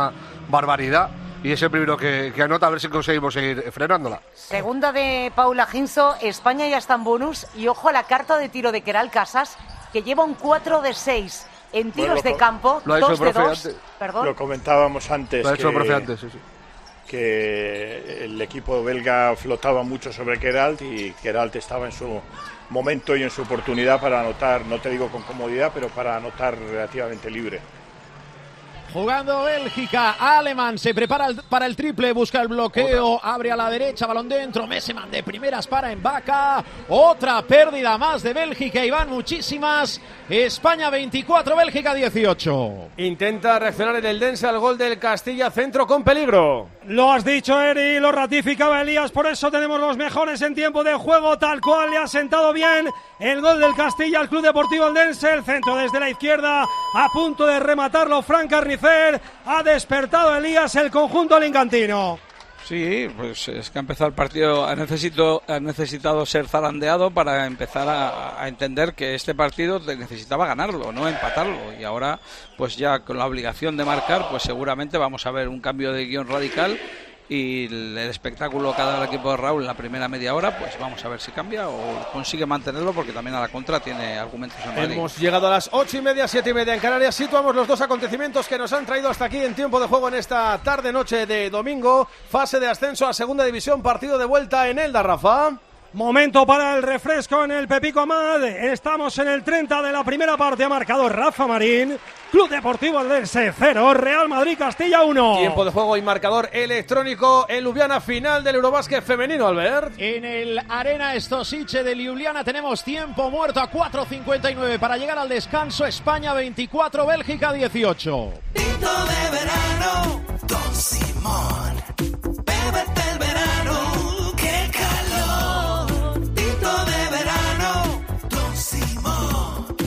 barbaridad. Y es el primero que, que anota, a ver si conseguimos seguir frenándola. Segunda de Paula Ginso, España ya está en bonus. Y ojo a la carta de tiro de Queralt Casas, que lleva un cuatro de seis en tiros bueno, de campo, dos de dos. Perdón. Lo comentábamos antes. Lo ha hecho que, el profe antes, sí, sí. que el equipo belga flotaba mucho sobre Queralt y Queralt estaba en su momento y en su oportunidad para anotar, no te digo con comodidad, pero para anotar relativamente libre. Jugando Bélgica, Alemán se prepara el, para el triple, busca el bloqueo, otra. Abre a la derecha, balón dentro, Messeman de primeras para Mbaka, otra pérdida más de Bélgica y van muchísimas. España veinticuatro, Bélgica dieciocho. Intenta reaccionar en el Dense al gol del Castilla, centro con peligro. Lo has dicho, Eri, lo ratificaba Elías, por eso tenemos los mejores en tiempo de juego, tal cual le ha sentado bien el gol del Castilla al Club Deportivo Eldense, el centro desde la izquierda, a punto de rematarlo Fran Carnicer, ha despertado Elías el conjunto alicantino. Sí, pues es que ha empezado el partido, ha, necesito, ha necesitado ser zarandeado para empezar a, a entender que este partido necesitaba ganarlo, no empatarlo, y ahora pues ya con la obligación de marcar, pues seguramente vamos a ver un cambio de guión radical y el, el espectáculo que ha dado el equipo de Raúl en la primera media hora, pues vamos a ver si cambia o consigue mantenerlo, porque también a la contra tiene argumentos en Madrid. Hemos llegado a las ocho y media, siete y media en Canarias. Situamos los dos acontecimientos que nos han traído hasta aquí en tiempo de juego en esta tarde-noche de domingo. Fase de ascenso a Segunda División, partido de vuelta en Elda, Rafa. Momento para el refresco en el Pepico Amad. Estamos en el treinta de la primera parte. Ha marcado Rafa Marín. Club Deportivo Eldense cero, Real Madrid Castilla uno. Tiempo de juego y marcador electrónico en Ljubljana, final del Eurobásquet femenino, Albert. En el Arena Stosice de Ljubljana tenemos tiempo muerto a cuatro cincuenta y nueve para llegar al descanso. España veinticuatro, Bélgica dieciocho. Tinto de verano, Don Simón. Bébete el verano, qué calor. Tinto de verano, Don Simón.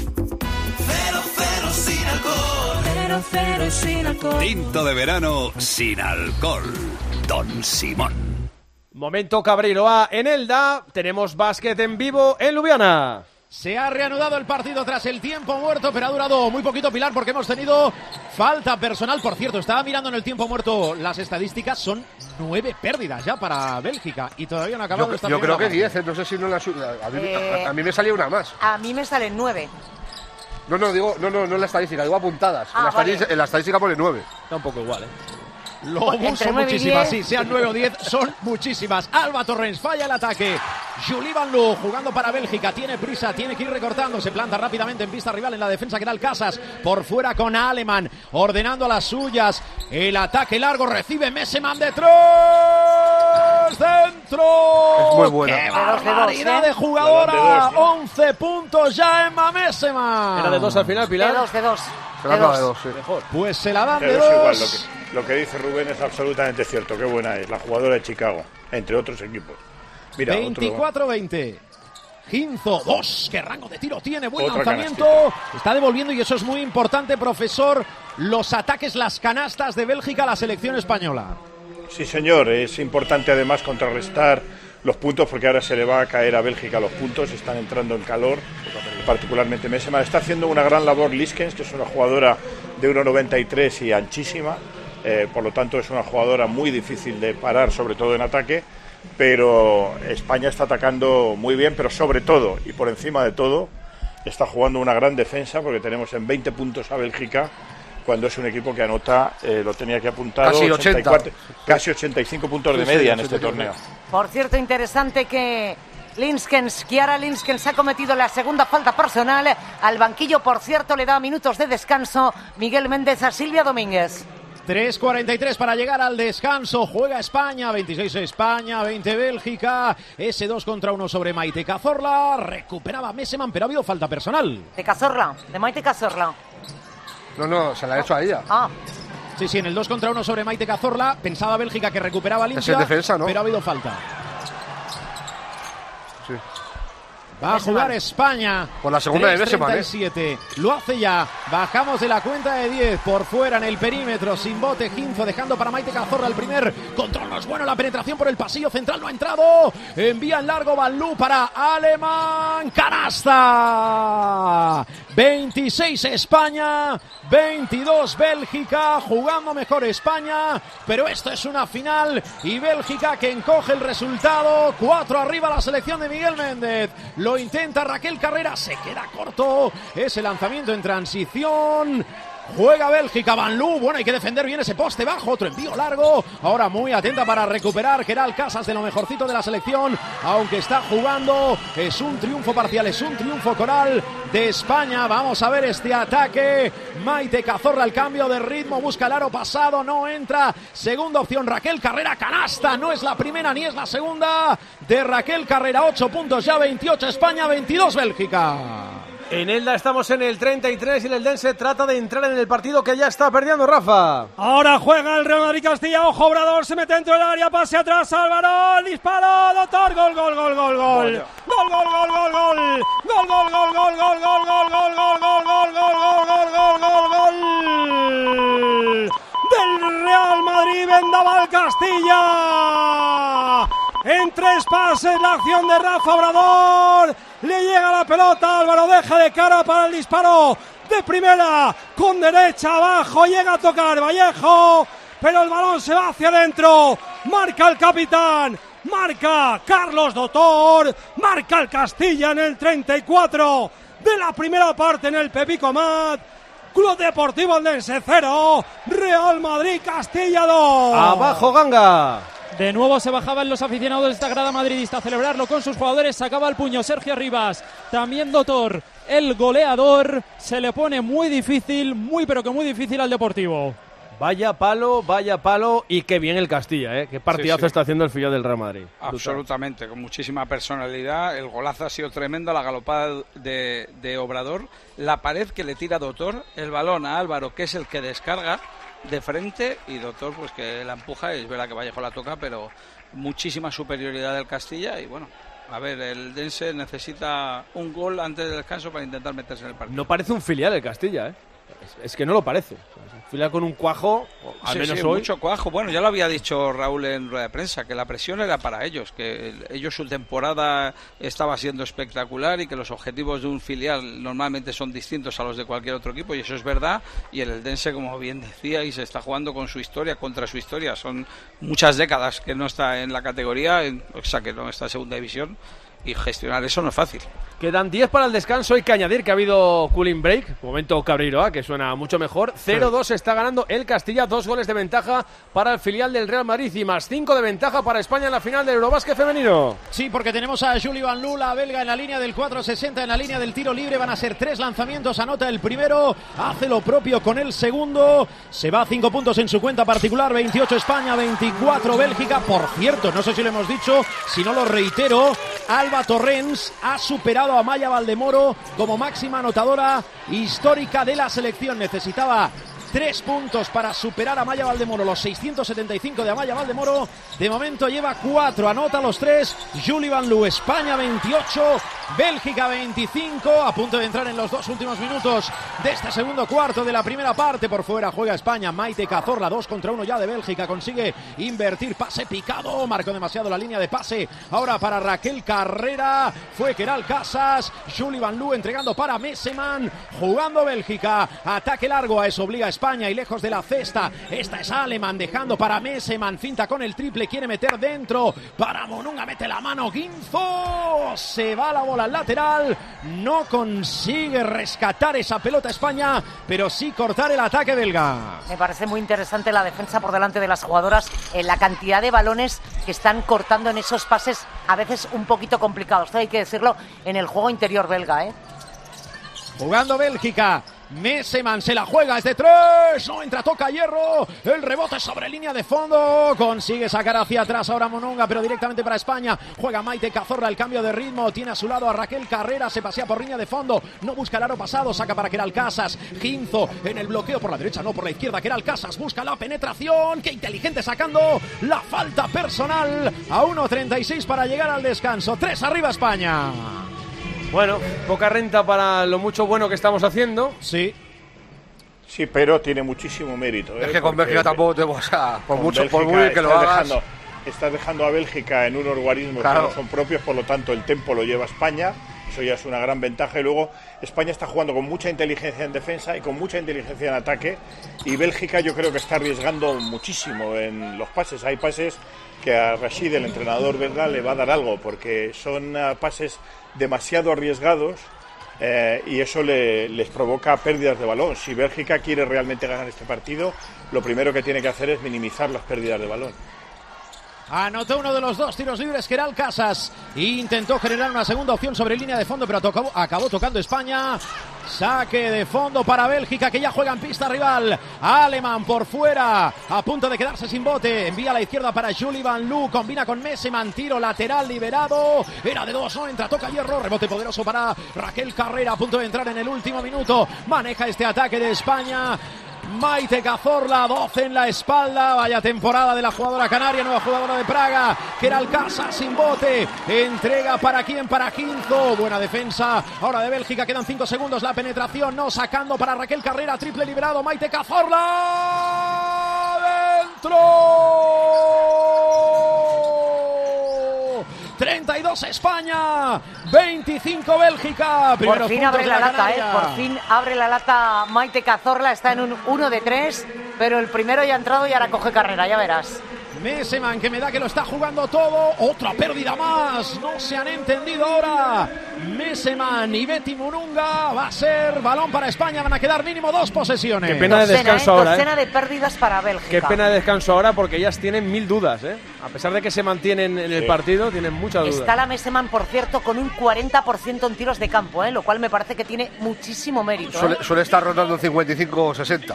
Cero, cero sin alcohol. Cero, cero sin alcohol. Tinto de verano sin alcohol, Don Simón. Momento Cabreiroa en Elda. Tenemos básquet en vivo en Ljubljana. Se ha reanudado el partido tras el tiempo muerto, pero ha durado muy poquito, Pilar, porque hemos tenido falta personal. Por cierto, estaba mirando en el tiempo muerto las estadísticas, son nueve pérdidas ya para Bélgica y todavía no ha acabado yo, esta Yo creo que parte. diez, no sé si no la... A mí, Eh, a, a mí me salía una más. A mí me salen nueve. No, no, digo, no, no, no en la estadística, digo apuntadas. Ah, en, la vale. estadística, en la estadística pone nueve. Está un poco igual, ¿eh? Lobos son muchísimas, sí, sean nueve o diez, son muchísimas. Alba Torrens falla el ataque. Julie Van Loo jugando para Bélgica, tiene prisa, tiene que ir recortando, se planta rápidamente en pista rival en la defensa que da el Casas, por fuera con Alemán, ordenando a las suyas, el ataque largo, recibe Messeman de tres, dentro. Es muy buena. ¡Qué barbaridad de jugadora! once puntos ya Emma Messeman. Era de dos al final, Pilar. De dos, de dos. Se la da de dos, sí. Pues se la dan de, de dos. dos igual, lo que, lo que dice Rubén es absolutamente cierto, qué buena es, la jugadora de Chicago, entre otros equipos. Mira, veinticuatro veinte. Ginzo, dos. ¿Qué rango de tiro tiene? Buen Otra lanzamiento. canastita. Está devolviendo, y eso es muy importante, profesor, los ataques, las canastas de Bélgica a la selección española. Sí, señor, es importante además contrarrestar los puntos, porque ahora se le va a caer a Bélgica los puntos, están entrando en calor, particularmente Messeman. Está haciendo una gran labor Liskens, que es una jugadora de uno noventa y tres y anchísima, eh, por lo tanto es una jugadora muy difícil de parar, sobre todo en ataque, pero España está atacando muy bien, pero sobre todo, y por encima de todo, está jugando una gran defensa, porque tenemos en veinte puntos a Bélgica, cuando es un equipo que anota, eh, lo tenía que apuntar, casi ochenta y cuatro, ochenta. casi ochenta y cinco puntos de Sí, media sí, en este sí, torneo. Por cierto, interesante que Linskens, Kiara Linskens ha cometido la segunda falta personal. Al banquillo, por cierto, le da minutos de descanso Miguel Méndez a Silvia Domínguez. tres cuarenta y tres para llegar al descanso. Juega España, veintiséis España, veinte Bélgica. Ese dos contra uno sobre Maite Cazorla. Recuperaba Messeman, pero ha habido falta personal. De Cazorla, de Maite Cazorla. No, no, se la ha hecho a ella. Ah. Sí, sí, en el dos contra uno sobre Maite Cazorla. Pensaba Bélgica que recuperaba limpia, Es en defensa, ¿no? pero ha habido falta. Sí. Va a jugar España. Por la segunda de Messeman, treinta y siete. Lo hace ya Bajamos de la cuenta de diez, por fuera en el perímetro, sin bote, Ginzo dejando para Maite Cazorla el primer control, no es bueno, la penetración por el pasillo central no ha entrado, envía en largo Banlú para Alemán, canasta, veintiséis España, veintidós Bélgica, jugando mejor España, pero esto es una final y Bélgica que encoge el resultado, cuatro arriba la selección de Miguel Méndez, lo intenta Raquel Carrera, se queda corto, ese lanzamiento en transición. Juega Bélgica, Banlú, bueno, hay que defender bien ese poste bajo, otro envío largo, ahora muy atenta para recuperar Keral Casas, de lo mejorcito de la selección, aunque está jugando, es un triunfo parcial, es un triunfo coral de España. Vamos a ver este ataque, Maite Cazorla, el cambio de ritmo, busca el aro pasado, no entra, segunda opción Raquel Carrera, canasta, no es la primera ni es la segunda de Raquel Carrera, ocho puntos ya, veintiocho España, veintidós Bélgica. En Elda estamos en el treinta y tres y el Eldense trata de entrar en el partido que ya está perdiendo, Rafa. Ahora juega el Real Madrid Castilla, ojo, Obrador se mete dentro del área, pase atrás, Álvaro, disparo, doctor, gol, gol, gol, gol, gol. Gol, gol, gol, gol, gol. Gol, gol, gol, gol, gol, gol, gol, gol, gol, gol, gol, gol, gol, gol, gol, gol. Del Real Madrid, Vendaval Castilla. En tres pases la acción de Rafa Obrador. Le llega la pelota, Álvaro deja de cara para el disparo de primera, con derecha abajo, llega a tocar Vallejo, pero el balón se va hacia adentro, marca el capitán, marca Carlos Dotor, marca el Castilla en el treinta y cuatro de la primera parte en el Pepico Mat. Club Deportivo Eldense cero, Real Madrid Castilla dos. Abajo Ganga. De nuevo se bajaban los aficionados de esta grada madridista a celebrarlo con sus jugadores. Sacaba el puño Sergio Rivas, también Dotor, el goleador. Se le pone muy difícil, muy pero que muy difícil al Deportivo. Vaya palo, vaya palo y qué bien el Castilla, ¿eh? Qué partidazo sí, sí. está haciendo el filial del Real Madrid. Absolutamente, con muchísima personalidad. El golazo ha sido tremendo, la galopada de, de Obrador. La pared que le tira Dotor, el balón a Álvaro, que es el que descarga de frente, y Dotor pues que la empuja, y es verdad que Vallejo la toca, pero muchísima superioridad del Castilla. Y bueno, a ver, el Dense necesita un gol antes del descanso para intentar meterse en el partido. No parece un filial el Castilla, ¿eh? Es, es que no lo parece. Filial con un cuajo, al sí, menos sí, hoy. mucho cuajo. Bueno, ya lo había dicho Raúl en rueda de prensa, que la presión era para ellos, que ellos su temporada estaba siendo espectacular y que los objetivos de un filial normalmente son distintos a los de cualquier otro equipo, y eso es verdad. Y el Eldense, como bien decía, y se está jugando con su historia, contra su historia. Son muchas décadas que no está en la categoría, en, o sea, que no está en segunda división, y gestionar eso no es fácil. Quedan diez para el descanso. Hay que añadir que ha habido cooling break, momento Cabreiroa, que suena mucho mejor. cero dos está ganando el Castilla, dos goles de ventaja para el filial del Real Madrid y más cinco de ventaja para España en la final del Eurobásquet femenino. Sí, porque tenemos a Julie Banlú, la belga, en la línea del cuatro sesenta, en la línea del tiro libre. Van a ser tres lanzamientos, anota el primero, hace lo propio con el segundo, se va a cinco puntos en su cuenta particular. Veintiocho España, veinticuatro Bélgica. Por cierto, no sé si lo hemos dicho, si no lo reitero, Alba Torrens ha superado a Maya Valdemoro como máxima anotadora histórica de la selección. Necesitaba tres puntos para superar a Maya Valdemoro, los seiscientos setenta y cinco de Amaya Valdemoro. De momento lleva cuatro, anota los tres Julie Banlú. España veintiocho, Bélgica veinticinco, a punto de entrar en los dos últimos minutos de este segundo cuarto de la primera parte. Por fuera juega España, Maite Cazorla, dos contra uno ya de Bélgica, consigue invertir, pase picado, marcó demasiado la línea de pase, ahora para Raquel Carrera, fue Keral Casas, Julie Banlú entregando para Messeman, jugando Bélgica, ataque largo, a eso obliga a España y lejos de la cesta. Esta es Aleman dejando para Messeman, finta con el triple, quiere meter dentro para Monunga, mete la mano Ginzo, se va la bola al lateral, no consigue rescatar esa pelota España, pero sí cortar el ataque belga. Me parece muy interesante la defensa por delante de las jugadoras, en la cantidad de balones que están cortando en esos pases a veces un poquito complicados, esto hay que decirlo, en el juego interior belga, ¿eh? Jugando Bélgica, Messeman se la juega, es de tres, no entra, toca hierro, el rebote sobre línea de fondo, consigue sacar hacia atrás ahora Monunga, pero directamente para España, juega Maite Cazorla, el cambio de ritmo, tiene a su lado a Raquel Carrera, se pasea por línea de fondo, no busca el aro pasado, saca para Keral Casas, Ginzo en el bloqueo por la derecha, no por la izquierda, Keral Casas busca la penetración, qué inteligente sacando la falta personal, a uno treinta y seis para llegar al descanso, tres arriba España. Bueno, poca renta para lo mucho bueno que estamos haciendo. Sí. Sí, pero tiene muchísimo mérito. ¿eh? Es que con Bélgica tampoco te vas a... Por mucho, Bélgica por muy bien que lo hagas... Dejando, estás dejando a Bélgica en unos guarismos claro. que no son propios, por lo tanto el tempo lo lleva España. Eso ya es una gran ventaja. Y luego España está jugando con mucha inteligencia en defensa y con mucha inteligencia en ataque. Y Bélgica yo creo que está arriesgando muchísimo en los pases. Hay pases que a Rashid, el entrenador belga, le va a dar algo, porque son uh, pases demasiado arriesgados. Eh, y eso le, les provoca pérdidas de balón. Si Bélgica quiere realmente ganar este partido, lo primero que tiene que hacer es minimizar las pérdidas de balón. Anotó uno de los dos tiros libres que era Alcasas. Intentó generar una segunda opción sobre línea de fondo, pero tocó, acabó tocando España. Saque de fondo para Bélgica, que ya juega en pista rival. Alemán por fuera, a punto de quedarse sin bote. Envía a la izquierda para Julie Van Loo. Combina con Messeman, tiro lateral liberado. Era de dos, no entra, toca hierro. Rebote poderoso para Raquel Carrera, a punto de entrar en el último minuto. Maneja este ataque de España Maite Cazorla, doce en la espalda. Vaya temporada de la jugadora canaria, nueva jugadora de Praga, que era Alcázar sin bote. Entrega para quién, para Quinzo. Buena defensa ahora de Bélgica, quedan cinco segundos. La penetración no, sacando para Raquel Carrera, triple liberado. Maite Cazorla dentro. treinta y dos España, veinticinco Bélgica. Por fin abre la, la lata, eh, por fin abre la lata Maite Cazorla, está en un uno de tres, pero el primero ya ha entrado y ahora coge carrera, ya verás. Messeman, que me da que lo está jugando todo. Otra pérdida más, no se han entendido ahora. Messeman y Betty Murunga. Va a ser balón para España, van a quedar mínimo dos posesiones. Qué pena de descanso ahora, docena de pérdidas para Bélgica. Qué pena de descanso ahora, porque ellas tienen mil dudas, ¿eh? A pesar de que se mantienen en el sí. partido, tienen muchas dudas. Está la Messeman, por cierto, con un cuarenta por ciento en tiros de campo, ¿eh? Lo cual me parece que tiene muchísimo mérito, ¿eh? Suele, suele estar rondando en cincuenta y cinco o sesenta.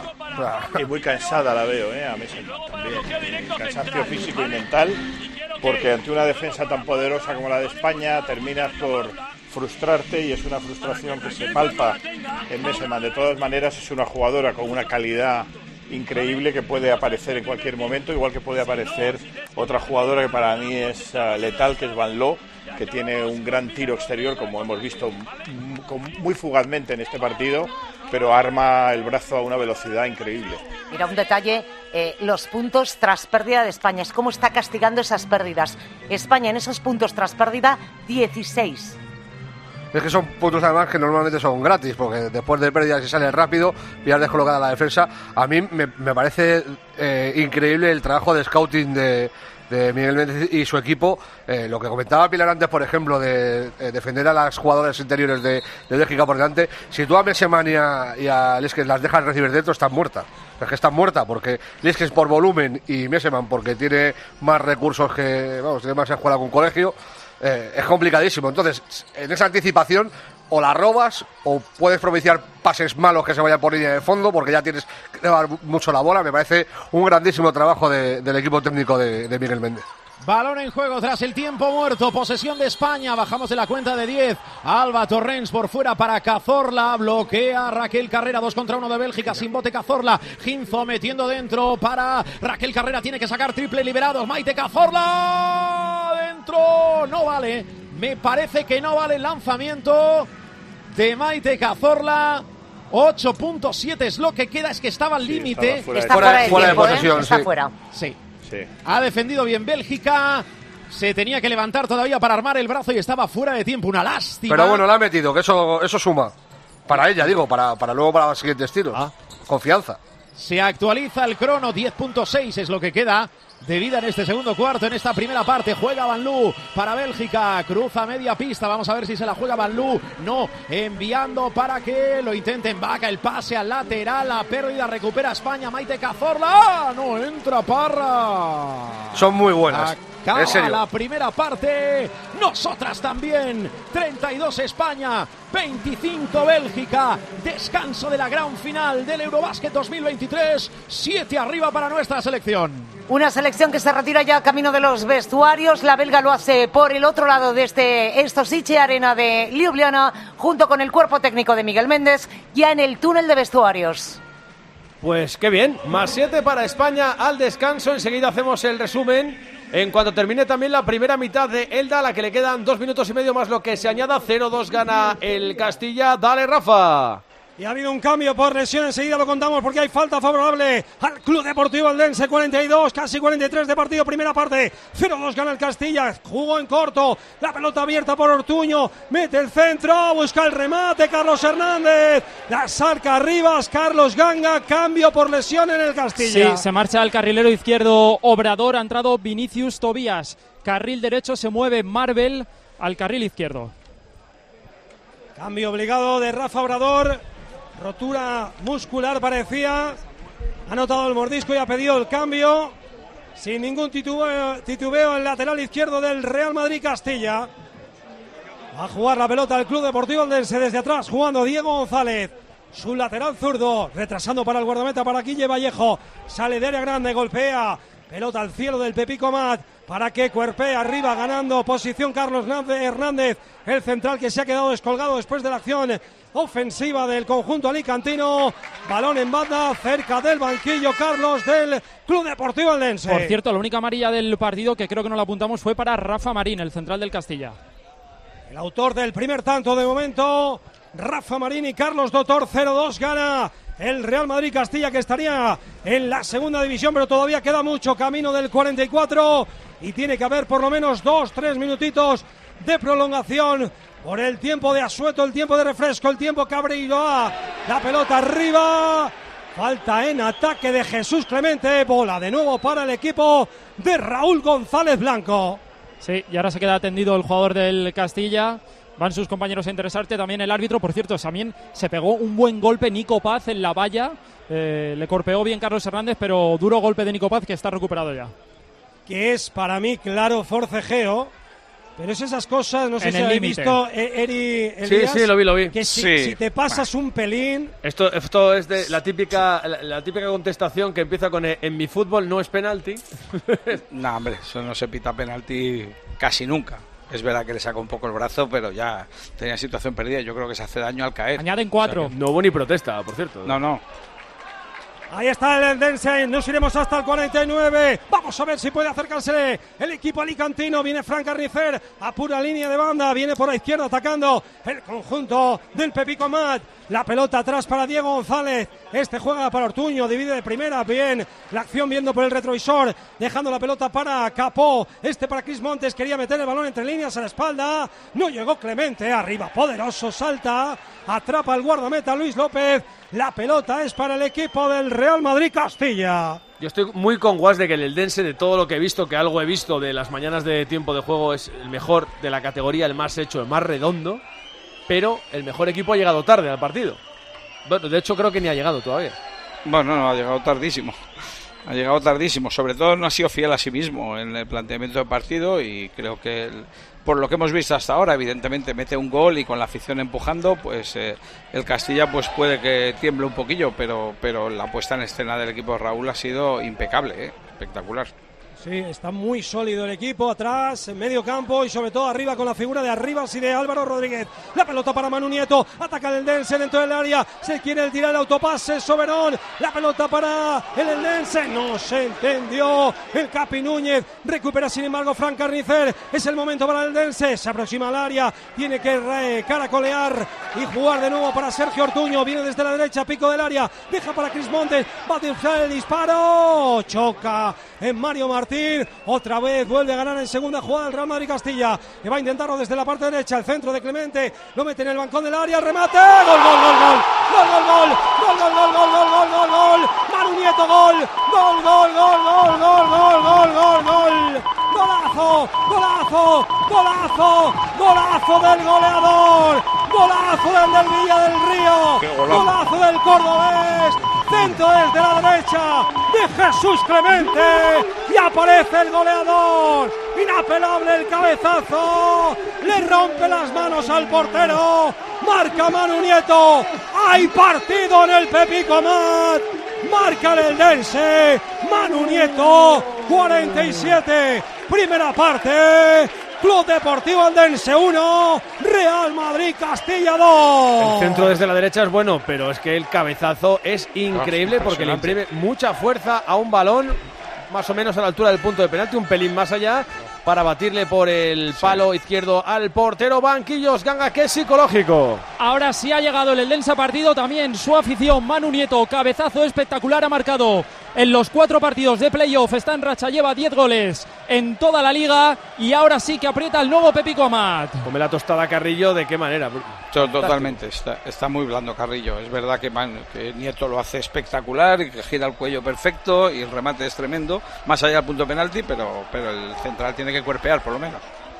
Y muy cansada la veo, ¿eh? A Messeman también. Cansancio físico y mental, porque ante una defensa tan poderosa como la de España terminas por frustrarte, y es una frustración que se palpa en Messeman. De todas maneras, es una jugadora con una calidad increíble que puede aparecer en cualquier momento, igual que puede aparecer otra jugadora que para mí es uh, letal, que es Van Loo, que tiene un gran tiro exterior, como hemos visto muy fugazmente en este partido, pero arma el brazo a una velocidad increíble. Mira, un detalle, eh, los puntos tras pérdida de España, es cómo está castigando esas pérdidas. España en esos puntos tras pérdida, dieciséis. Es que son puntos además que normalmente son gratis, porque después de pérdidas si sale rápido, pillar descolocada la defensa. A mí me, me parece eh, increíble el trabajo de scouting de, de Miguel Méndez y su equipo. Eh, lo que comentaba Pilar antes, por ejemplo, de eh, defender a las jugadoras interiores de, de Bélgica por delante. Si tú a Messeman y a, y a Liskens las dejas recibir dentro, están muertas. Es que están muertas, porque Liskens por volumen y Messeman porque tiene más recursos que, vamos, tiene más escuela que un colegio. Eh, es complicadísimo. Entonces, en esa anticipación, o la robas o puedes propiciar pases malos que se vayan por línea de fondo, porque ya tienes que llevar mucho la bola. Me parece un grandísimo trabajo de, del equipo técnico de, de Miguel Méndez. Balón en juego tras el tiempo muerto, posesión de España, bajamos de la cuenta de diez. Alba Torrens por fuera para Cazorla, bloquea Raquel Carrera, dos contra uno de Bélgica, sin bote Cazorla. Ginzo metiendo dentro para Raquel Carrera, tiene que sacar triple liberados. Maite Cazorla dentro, no vale, me parece que no vale el lanzamiento de Maite Cazorla. ocho punto siete es lo que queda, es que estaba al límite. Sí, está fuera, fuera, fuera de posesión, ¿eh? Está sí. fuera. Sí. Sí. Ha defendido bien Bélgica. Se tenía que levantar todavía para armar el brazo y estaba fuera de tiempo. Una lástima. Pero bueno, la ha metido, que eso, eso suma. Para ella, digo, para, para luego para los siguientes tiros. Ah. Confianza. Se actualiza el crono, diez punto seis es lo que queda de vida en este segundo cuarto, en esta primera parte. Juega Van Loo para Bélgica, cruza media pista, vamos a ver si se la juega Van Loo. No, enviando para que lo intenten. Vaca, el pase al lateral, la pérdida, recupera España. Maite Cazorla, ¡ah! No entra Parra. Son muy buenas. Acaba la primera parte, nosotras también. Treinta y dos España, veinticinco Bélgica. Descanso de la gran final del Eurobásquet dos mil veintitrés. Siete arriba para nuestra selección. Una selección que se retira ya camino de los vestuarios. La belga lo hace por el otro lado de este Stosice Arena de Ljubljana, junto con el cuerpo técnico de Miguel Méndez, ya en el túnel de vestuarios. Pues qué bien, más siete para España al descanso. Enseguida hacemos el resumen en cuanto termine también la primera mitad de Elda, a la que le quedan dos minutos y medio más lo que se añada. Cero dos gana el Castilla. Dale, Rafa. Y ha habido un cambio por lesión, enseguida lo contamos porque hay falta favorable al Club Deportivo Eldense. Cuarenta y dos, casi cuarenta y tres de partido, primera parte, cero dos gana el Castilla, jugó en corto, la pelota abierta por Ortuño, mete el centro, busca el remate, Carlos Hernández, la saca Rivas, Carlos Ganga, cambio por lesión en el Castilla. Sí, se marcha el carrilero izquierdo Obrador, ha entrado Vinicius Tobías, carril derecho se mueve Marvel al carril izquierdo. Cambio obligado de Rafa Obrador. Rotura muscular parecía. Ha notado el mordisco y ha pedido el cambio. Sin ningún titubeo, titubeo el lateral izquierdo del Real Madrid Castilla. Va a jugar la pelota al Club Deportivo Eldense desde atrás, jugando Diego González. Su lateral zurdo, retrasando para el guardameta, para Guille Vallejo. Sale de área grande, golpea. Pelota al cielo del Pepico Mat. Para que cuerpea arriba, ganando posición Carlos Hernández. El central que se ha quedado descolgado después de la acción ofensiva del conjunto alicantino. Balón en banda, cerca del banquillo Carlos del Club Deportivo Eldense. Por cierto, la única amarilla del partido que creo que no la apuntamos fue para Rafa Marín, el central del Castilla. El autor del primer tanto de momento, Rafa Marín, y Carlos Dotor. Cero dos gana el Real Madrid Castilla, que estaría en la segunda división, pero todavía queda mucho camino del cuarenta y cuatro y tiene que haber por lo menos dos, tres minutitos de prolongación por el tiempo de asueto, el tiempo de refresco, el tiempo que abre Iroa. La pelota arriba, falta en ataque de Jesús Clemente, bola de nuevo para el equipo de Raúl González Blanco. Sí, y ahora se queda atendido el jugador del Castilla. Van sus compañeros a interesarte, también el árbitro. Por cierto, también se pegó un buen golpe Nico Paz en la valla. Eh, le corpeó bien Carlos Hernández, pero duro golpe de Nico Paz, que está recuperado ya. Que es para mí claro forcejeo. Pero es esas cosas, no sé en si habéis visto, eh, Eri Elías, sí, sí, lo vi, lo vi. Que si, sí. si te pasas un pelín... Esto, esto es de la típica la, la típica contestación que empieza con eh, en mi fútbol no es penalti. No, hombre, eso no se pita penalti casi nunca. Es verdad que le saca un poco el brazo, pero ya tenía situación perdida. Yo creo que se hace daño al caer. Añaden cuatro. O sea, no hubo ni protesta, por cierto. No, no. Ahí está el Eldense, nos iremos hasta el cuarenta y nueve. Vamos a ver si puede acercarse el equipo alicantino. Viene Fran Carnicer a pura línea de banda. Viene por la izquierda atacando el conjunto del Pepico Mat. La pelota atrás para Diego González. Este juega para Ortuño, divide de primera. Bien, la acción viendo por el retrovisor. Dejando la pelota para Capó. Este para Cris Montes. Quería meter el balón entre líneas a la espalda. No llegó Clemente. Arriba, poderoso, salta. Atrapa el guardameta Luis López. La pelota es para el equipo del Real Madrid Castilla. Yo estoy muy con Guas de que el Eldense, de todo lo que he visto, que algo he visto de las mañanas de tiempo de juego, es el mejor de la categoría, el más hecho, el más redondo. Pero el mejor equipo ha llegado tarde al partido. Bueno, de hecho creo que ni ha llegado todavía. Bueno, no, ha llegado tardísimo. Ha llegado tardísimo. Sobre todo no ha sido fiel a sí mismo en el planteamiento del partido y creo que el, por lo que hemos visto hasta ahora, evidentemente mete un gol y con la afición empujando, pues eh, el Castilla pues puede que tiemble un poquillo, pero, pero la puesta en escena del equipo de Raúl ha sido impecable, ¿eh? Espectacular. Sí, está muy sólido el equipo, atrás, en medio campo y sobre todo arriba con la figura de Arribas y de Álvaro Rodríguez. La pelota para Manu Nieto, ataca el Eldense dentro del área, se quiere tirar el autopase, Soberón, la pelota para el Eldense, no se entendió el Capi Núñez, recupera sin embargo Fran Carnicer, es el momento para el Eldense, se aproxima al área, tiene que re- caracolear y jugar de nuevo para Sergio Ortuño, viene desde la derecha, pico del área, deja para Cris Montes, va a tirar el disparo, choca en Mario Martín. Otra vez vuelve a ganar en segunda jugada el Real Madrid Castilla, que va a intentarlo desde la parte derecha, el centro de Clemente, lo mete en el bancón del área, remate, gol, gol, gol, gol, gol, gol, gol, gol, gol, gol, gol, gol, gol, gol, gol, Manu Nieto, gol, gol, gol, gol, gol, gol, gol, gol, gol, gol, golazo, golazo, golazo, golazo del goleador, golazo del del Villa del Río, golazo del cordobés, centro desde la derecha de Jesús Clemente y aparece el goleador, inapelable el cabezazo, le rompe las manos al portero, marca Manu Nieto, hay partido en el Pepico Mat, marca el Eldense, Manu Nieto, cuarenta y siete, primera parte, Club Deportivo Eldense uno, Real Madrid Castilla dos. El centro desde la derecha es bueno, pero es que el cabezazo es increíble porque le imprime mucha fuerza a un balón más o menos a la altura del punto de penalti, un pelín más allá, para batirle por el palo izquierdo al portero. Banquillos, Ganga, que es psicológico. Ahora sí ha llegado el Eldense partido, también su afición. Manu Nieto, cabezazo espectacular, ha marcado en los cuatro partidos de playoff, está en racha, lleva diez goles en toda la liga y ahora sí que aprieta el nuevo Pepico Amat. Come la tostada Carrillo, ¿de qué manera? Totalmente, está, está muy blando Carrillo. Es verdad que, man, que Nieto lo hace espectacular y que gira el cuello perfecto y el remate es tremendo, más allá del punto penalti, pero, pero el central tiene que cuerpear por lo menos.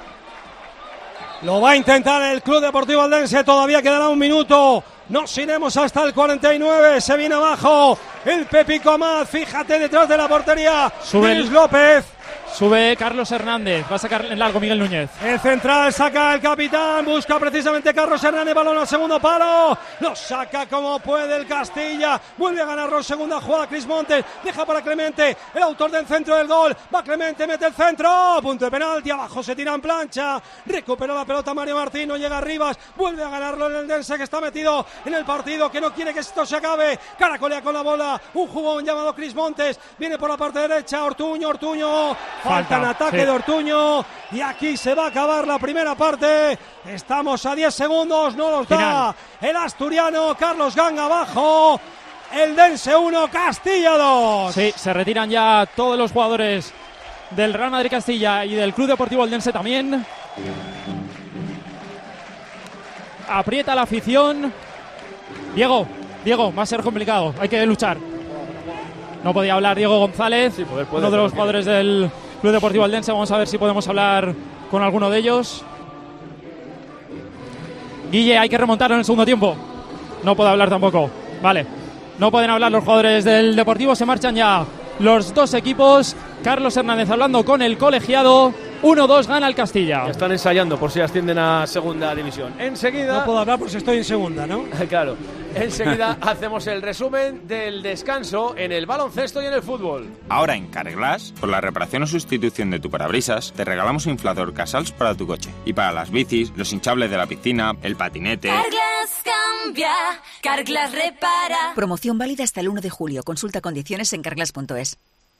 Lo va a intentar el Club Deportivo Eldense, todavía quedará un minuto. Nos iremos hasta el cuarenta y nueve, se viene abajo el Pepico Amat, fíjate detrás de la portería, Luis López. Sube Carlos Hernández, va a sacar en largo Miguel Núñez. El central saca el capitán, busca precisamente Carlos Hernández, balón al segundo palo, lo saca como puede el Castilla, vuelve a ganarlo en segunda jugada Cris Montes, deja para Clemente, el autor del centro del gol, va Clemente, mete el centro, punto de penalti, abajo se tira en plancha, recupera la pelota Mario Martín, no llega Rivas, vuelve a ganarlo el Eldense que está metido en el partido, que no quiere que esto se acabe, caracolea con la bola, un jugón llamado Cris Montes, viene por la parte derecha, Ortuño, Ortuño, falta en ataque sí. de Ortuño y aquí se va a acabar la primera parte, estamos a diez segundos, no los da el asturiano, Carlos Ganga abajo, Eldense uno, Castilla dos. Sí, se retiran ya todos los jugadores del Real Madrid Castilla y del Club Deportivo Eldense también. Aprieta la afición. Diego, Diego, va a ser complicado, hay que luchar. No podía hablar Diego González, sí, poder, poder, uno de los jugadores del Club Deportivo Eldense. Vamos a ver si podemos hablar con alguno de ellos. Guille, hay que remontar en el segundo tiempo. No puedo hablar tampoco. Vale, no pueden hablar los jugadores del Deportivo. Se marchan ya los dos equipos. Carlos Hernández hablando con el colegiado. uno dos gana el Castilla. Ya están ensayando por si ascienden a segunda división. Enseguida... No puedo hablar porque estoy en segunda, ¿no? Claro. Enseguida hacemos el resumen del descanso en el baloncesto y en el fútbol. Ahora en Carglass, por la reparación o sustitución de tu parabrisas, te regalamos un inflador Casals para tu coche. Y para las bicis, los hinchables de la piscina, el patinete... Carglass cambia, Carglass repara. Promoción válida hasta el uno de julio. Consulta condiciones en carglass punto es.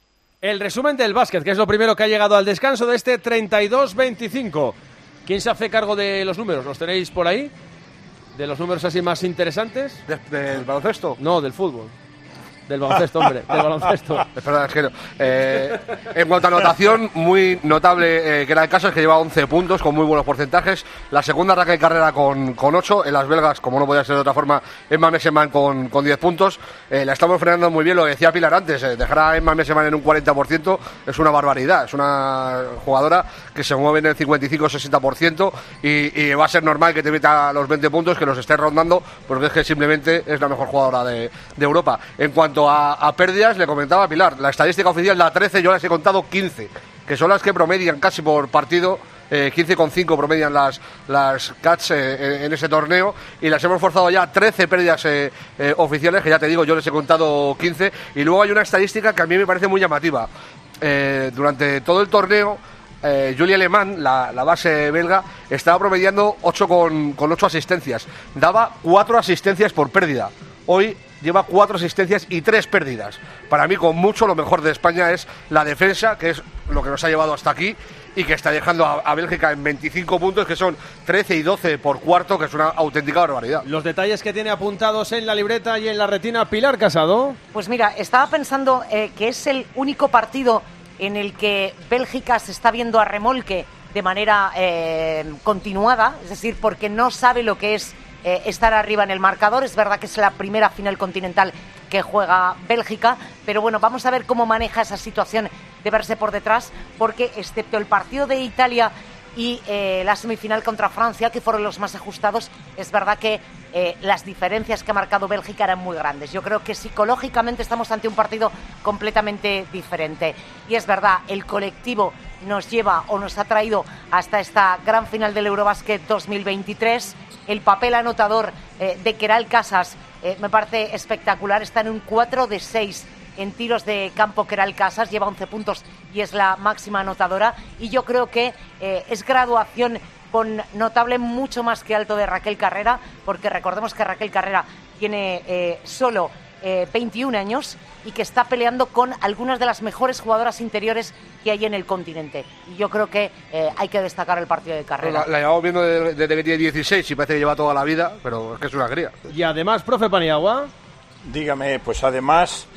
El resumen del básquet, que es lo primero que ha llegado al descanso de este treinta y dos veinticinco. ¿Quién se hace cargo de los números? ¿Los tenéis por ahí? ¿De los números así más interesantes? ¿De, ¿Del baloncesto? No, del fútbol. Del baloncesto, hombre, del baloncesto. Es verdad, es que no. Eh, en cuanto a anotación, muy notable eh, que era el caso, es que lleva once puntos con muy buenos porcentajes. La segunda Raquel Carrera con, con ocho. En las belgas, como no podía ser de otra forma, Emma Meseman con, con diez puntos. Eh, la estamos frenando muy bien, lo que decía Pilar antes. Eh, dejar a Emma Meseman en un cuarenta por ciento es una barbaridad. Es una jugadora que se mueve en el cincuenta y cinco sesenta por ciento y, y va a ser normal que te meta los veinte puntos, que los esté rondando, porque es que simplemente es la mejor jugadora de, de Europa. En cuanto A, a pérdidas, le comentaba a Pilar, la estadística oficial da trece, yo las he contado quince, que son las que promedian casi por partido, eh, quince coma cinco promedian las, las Cats eh, en, en ese torneo, y las hemos forzado ya trece pérdidas eh, eh, oficiales, que ya te digo, yo les he contado quince, y luego hay una estadística que a mí me parece muy llamativa. Eh, durante todo el torneo, eh, Julia Alemán, la, la base belga, estaba promediando ocho con, con ocho asistencias, daba cuatro asistencias por pérdida. Hoy lleva cuatro asistencias y tres pérdidas. Para mí, con mucho, lo mejor de España es la defensa, que es lo que nos ha llevado hasta aquí y que está dejando a, a Bélgica en veinticinco puntos, que son trece y doce por cuarto, que es una auténtica barbaridad. Los detalles que tiene apuntados en la libreta y en la retina Pilar Casado. Pues mira, estaba pensando eh, que es el único partido en el que Bélgica se está viendo a remolque de manera eh, continuada, es decir, porque no sabe lo que es Eh, estar arriba en el marcador. Es verdad que es la primera final continental que juega Bélgica, pero bueno, vamos a ver cómo maneja esa situación de verse por detrás, porque excepto el partido de Italia y eh, la semifinal contra Francia, que fueron los más ajustados, es verdad que eh, las diferencias que ha marcado Bélgica eran muy grandes. Yo creo que psicológicamente estamos ante un partido completamente diferente. Y es verdad, el colectivo nos lleva o nos ha traído hasta esta gran final del Eurobasket dos mil veintitrés. El papel anotador eh, de Queralt Casas eh, me parece espectacular. Está en un cuatro de seis en tiros de campo. Queralt Casas lleva once puntos y es la máxima anotadora. Y yo creo que eh, es graduación con notable mucho más que alto de Raquel Carrera, porque recordemos que Raquel Carrera tiene eh, solo eh, veintiún años y que está peleando con algunas de las mejores jugadoras interiores que hay en el continente. Y yo creo que eh, hay que destacar el partido de Carrera. La, la llevamos viendo desde, desde que tiene dieciséis y parece que lleva toda la vida, pero es que es una cría. Y además, profe Paniagua. Dígame, pues además,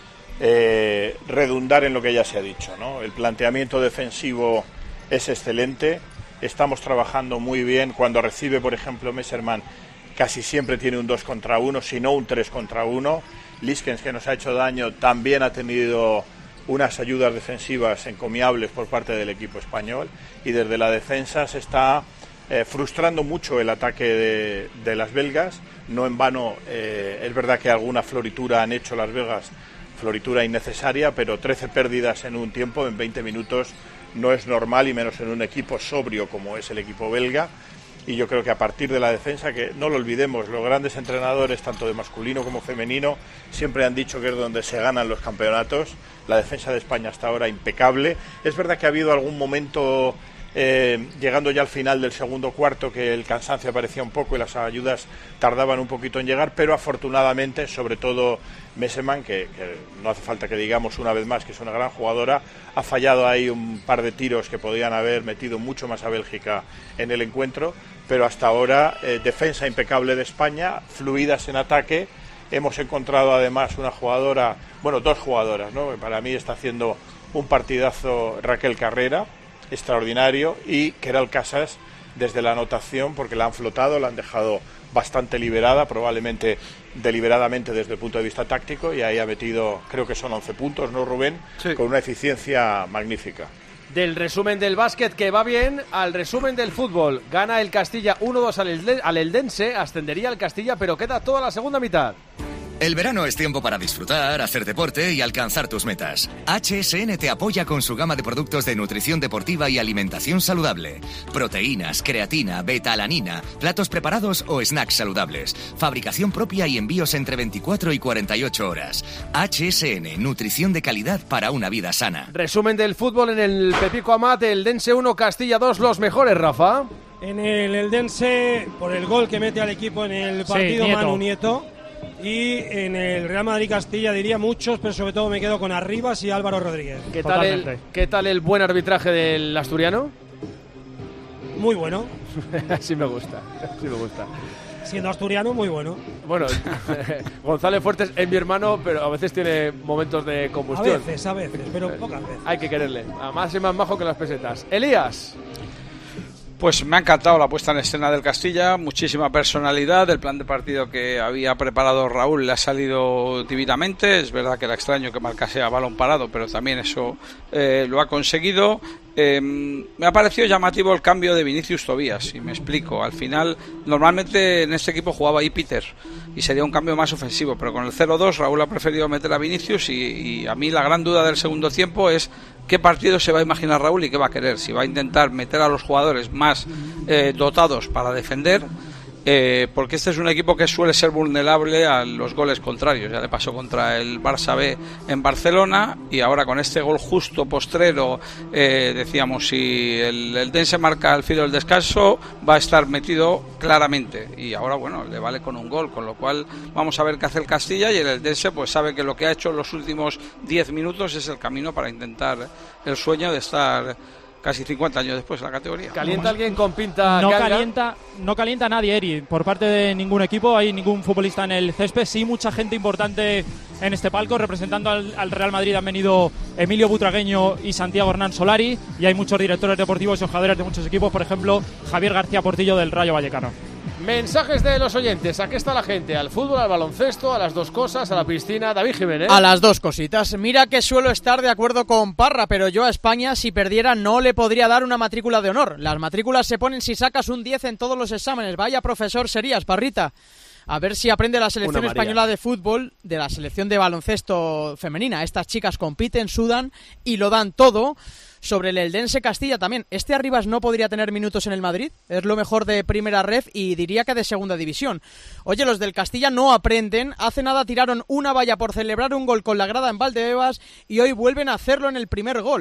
eh, redundar en lo que ya se ha dicho, ¿no? El planteamiento defensivo es excelente. Estamos trabajando muy bien. Cuando recibe, por ejemplo, Messermann, casi siempre tiene un dos contra uno, si no un tres contra uno. Liskens, que nos ha hecho daño, también ha tenido unas ayudas defensivas encomiables por parte del equipo español, y desde la defensa se está eh, frustrando mucho el ataque de, de las belgas. No en vano, eh, es verdad que alguna floritura han hecho las belgas, floritura innecesaria, pero trece pérdidas en un tiempo, en veinte minutos, no es normal, y menos en un equipo sobrio como es el equipo belga. Y yo creo que a partir de la defensa, que no lo olvidemos, los grandes entrenadores, tanto de masculino como femenino, siempre han dicho que es donde se ganan los campeonatos. La defensa de España hasta ahora impecable. Es verdad que ha habido algún momento, eh, llegando ya al final del segundo cuarto, que el cansancio aparecía un poco y las ayudas tardaban un poquito en llegar, pero afortunadamente, sobre todo Messermann, que, que no hace falta que digamos una vez más que es una gran jugadora, ha fallado ahí un par de tiros que podían haber metido mucho más a Bélgica en el encuentro, pero hasta ahora eh, defensa impecable de España, fluidas en ataque. Hemos encontrado además una jugadora, bueno, dos jugadoras, ¿no? Para mí está haciendo un partidazo Raquel Carrera, extraordinario, y Queralt Casas desde la anotación, porque la han flotado, la han dejado bastante liberada, probablemente deliberadamente desde el punto de vista táctico, y ahí ha metido, creo que son once puntos, ¿no, Rubén? Sí. Con una eficiencia magnífica. Del resumen del básquet, que va bien, al resumen del fútbol. Gana el Castilla uno dos al, Elde- al Eldense, ascendería el Castilla, pero queda toda la segunda mitad. El verano es tiempo para disfrutar, hacer deporte y alcanzar tus metas. H S N te apoya con su gama de productos de nutrición deportiva y alimentación saludable. Proteínas, creatina, beta-alanina, platos preparados o snacks saludables. Fabricación propia y envíos entre veinticuatro y cuarenta y ocho horas. H S N, nutrición de calidad para una vida sana. Resumen del fútbol en el Pepico Amat, el Eldense uno, Castilla dos, los mejores, Rafa. En el Eldense, por el gol que mete al equipo en el partido, sí, Nieto. Manu Nieto. Y en el Real Madrid-Castilla diría muchos, pero sobre todo me quedo con Arribas y Álvaro Rodríguez. ¿Qué tal, el, ¿Qué tal el buen arbitraje del asturiano? Muy bueno. Sí me gusta, sí me gusta. Siendo asturiano, muy bueno. Bueno, González Fuertes es mi hermano, pero a veces tiene momentos de combustión. A veces, a veces, pero pocas veces. Hay que quererle. Además es más majo que las pesetas. Elías. Pues me ha encantado la puesta en escena del Castilla, muchísima personalidad, el plan de partido que había preparado Raúl le ha salido divinamente, es verdad que era extraño que marcase a balón parado, pero también eso eh, lo ha conseguido. Eh, me ha parecido llamativo el cambio de Vinicius Tobías, y me explico. Al final, normalmente en este equipo jugaba ahí Peter y sería un cambio más ofensivo, pero con el cero dos Raúl ha preferido meter a Vinicius, y, y a mí la gran duda del segundo tiempo es qué partido se va a imaginar Raúl y qué va a querer. Si va a intentar meter a los jugadores más eh, dotados para defender, eh, porque este es un equipo que suele ser vulnerable a los goles contrarios. Ya le pasó contra el Barça B en Barcelona, y ahora con este gol justo postrero, eh, decíamos, si el, el Dense marca al filo del descanso, va a estar metido claramente, y ahora bueno, le vale con un gol, con lo cual vamos a ver qué hace el Castilla, y el Dense pues sabe que lo que ha hecho en los últimos diez minutos es el camino para intentar el sueño de estar casi cincuenta años después en la categoría. ¿Calienta alguien con pinta? No calienta, no calienta nadie, Eri, por parte de ningún equipo. Hay ningún futbolista en el césped. Sí, mucha gente importante en este palco. Representando al, al Real Madrid han venido Emilio Butragueño y Santiago Hernán Solari, y hay muchos directores deportivos y jugadores de muchos equipos, por ejemplo Javier García Portillo del Rayo Vallecano. Mensajes de los oyentes. ¿A qué está la gente? ¿Al fútbol, al baloncesto, a las dos cosas, a la piscina? David Jiménez. A las dos cositas. Mira que suelo estar de acuerdo con Parra, pero yo a España, si perdiera, no le podría dar una matrícula de honor. Las matrículas se ponen si sacas un diez en todos los exámenes. Vaya profesor serías, Parrita. A ver si aprende la selección española de fútbol de la selección de baloncesto femenina. Estas chicas compiten, sudan y lo dan todo. Sobre el Eldense Castilla también. ¿Este Arribas no podría tener minutos en el Madrid? Es lo mejor de primera ref y diría que de segunda división. Oye, los del Castilla no aprenden. Hace nada tiraron una valla por celebrar un gol con la grada en Valdebebas y hoy vuelven a hacerlo en el primer gol.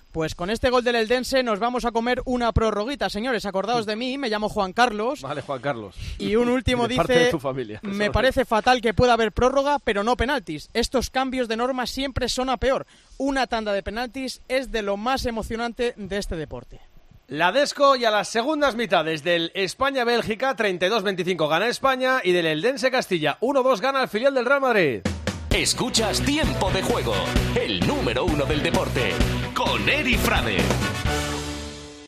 Pues con este gol del Eldense nos vamos a comer una prorroguita, señores. Acordaos de mí, me llamo Juan Carlos. Vale, Juan Carlos. Y un último de parte dice, de tu familia. me parece fatal que pueda haber prórroga, pero no penaltis. Estos cambios de norma siempre son a peor. Una tanda de penaltis es de lo más emocionante de este deporte. La Desco y a las segundas mitades del España-Bélgica, treinta y dos veinticinco gana España, y del Eldense Castilla, uno dos gana el filial del Real Madrid. Escuchas Tiempo de Juego, el número uno del deporte, con Eri Frade.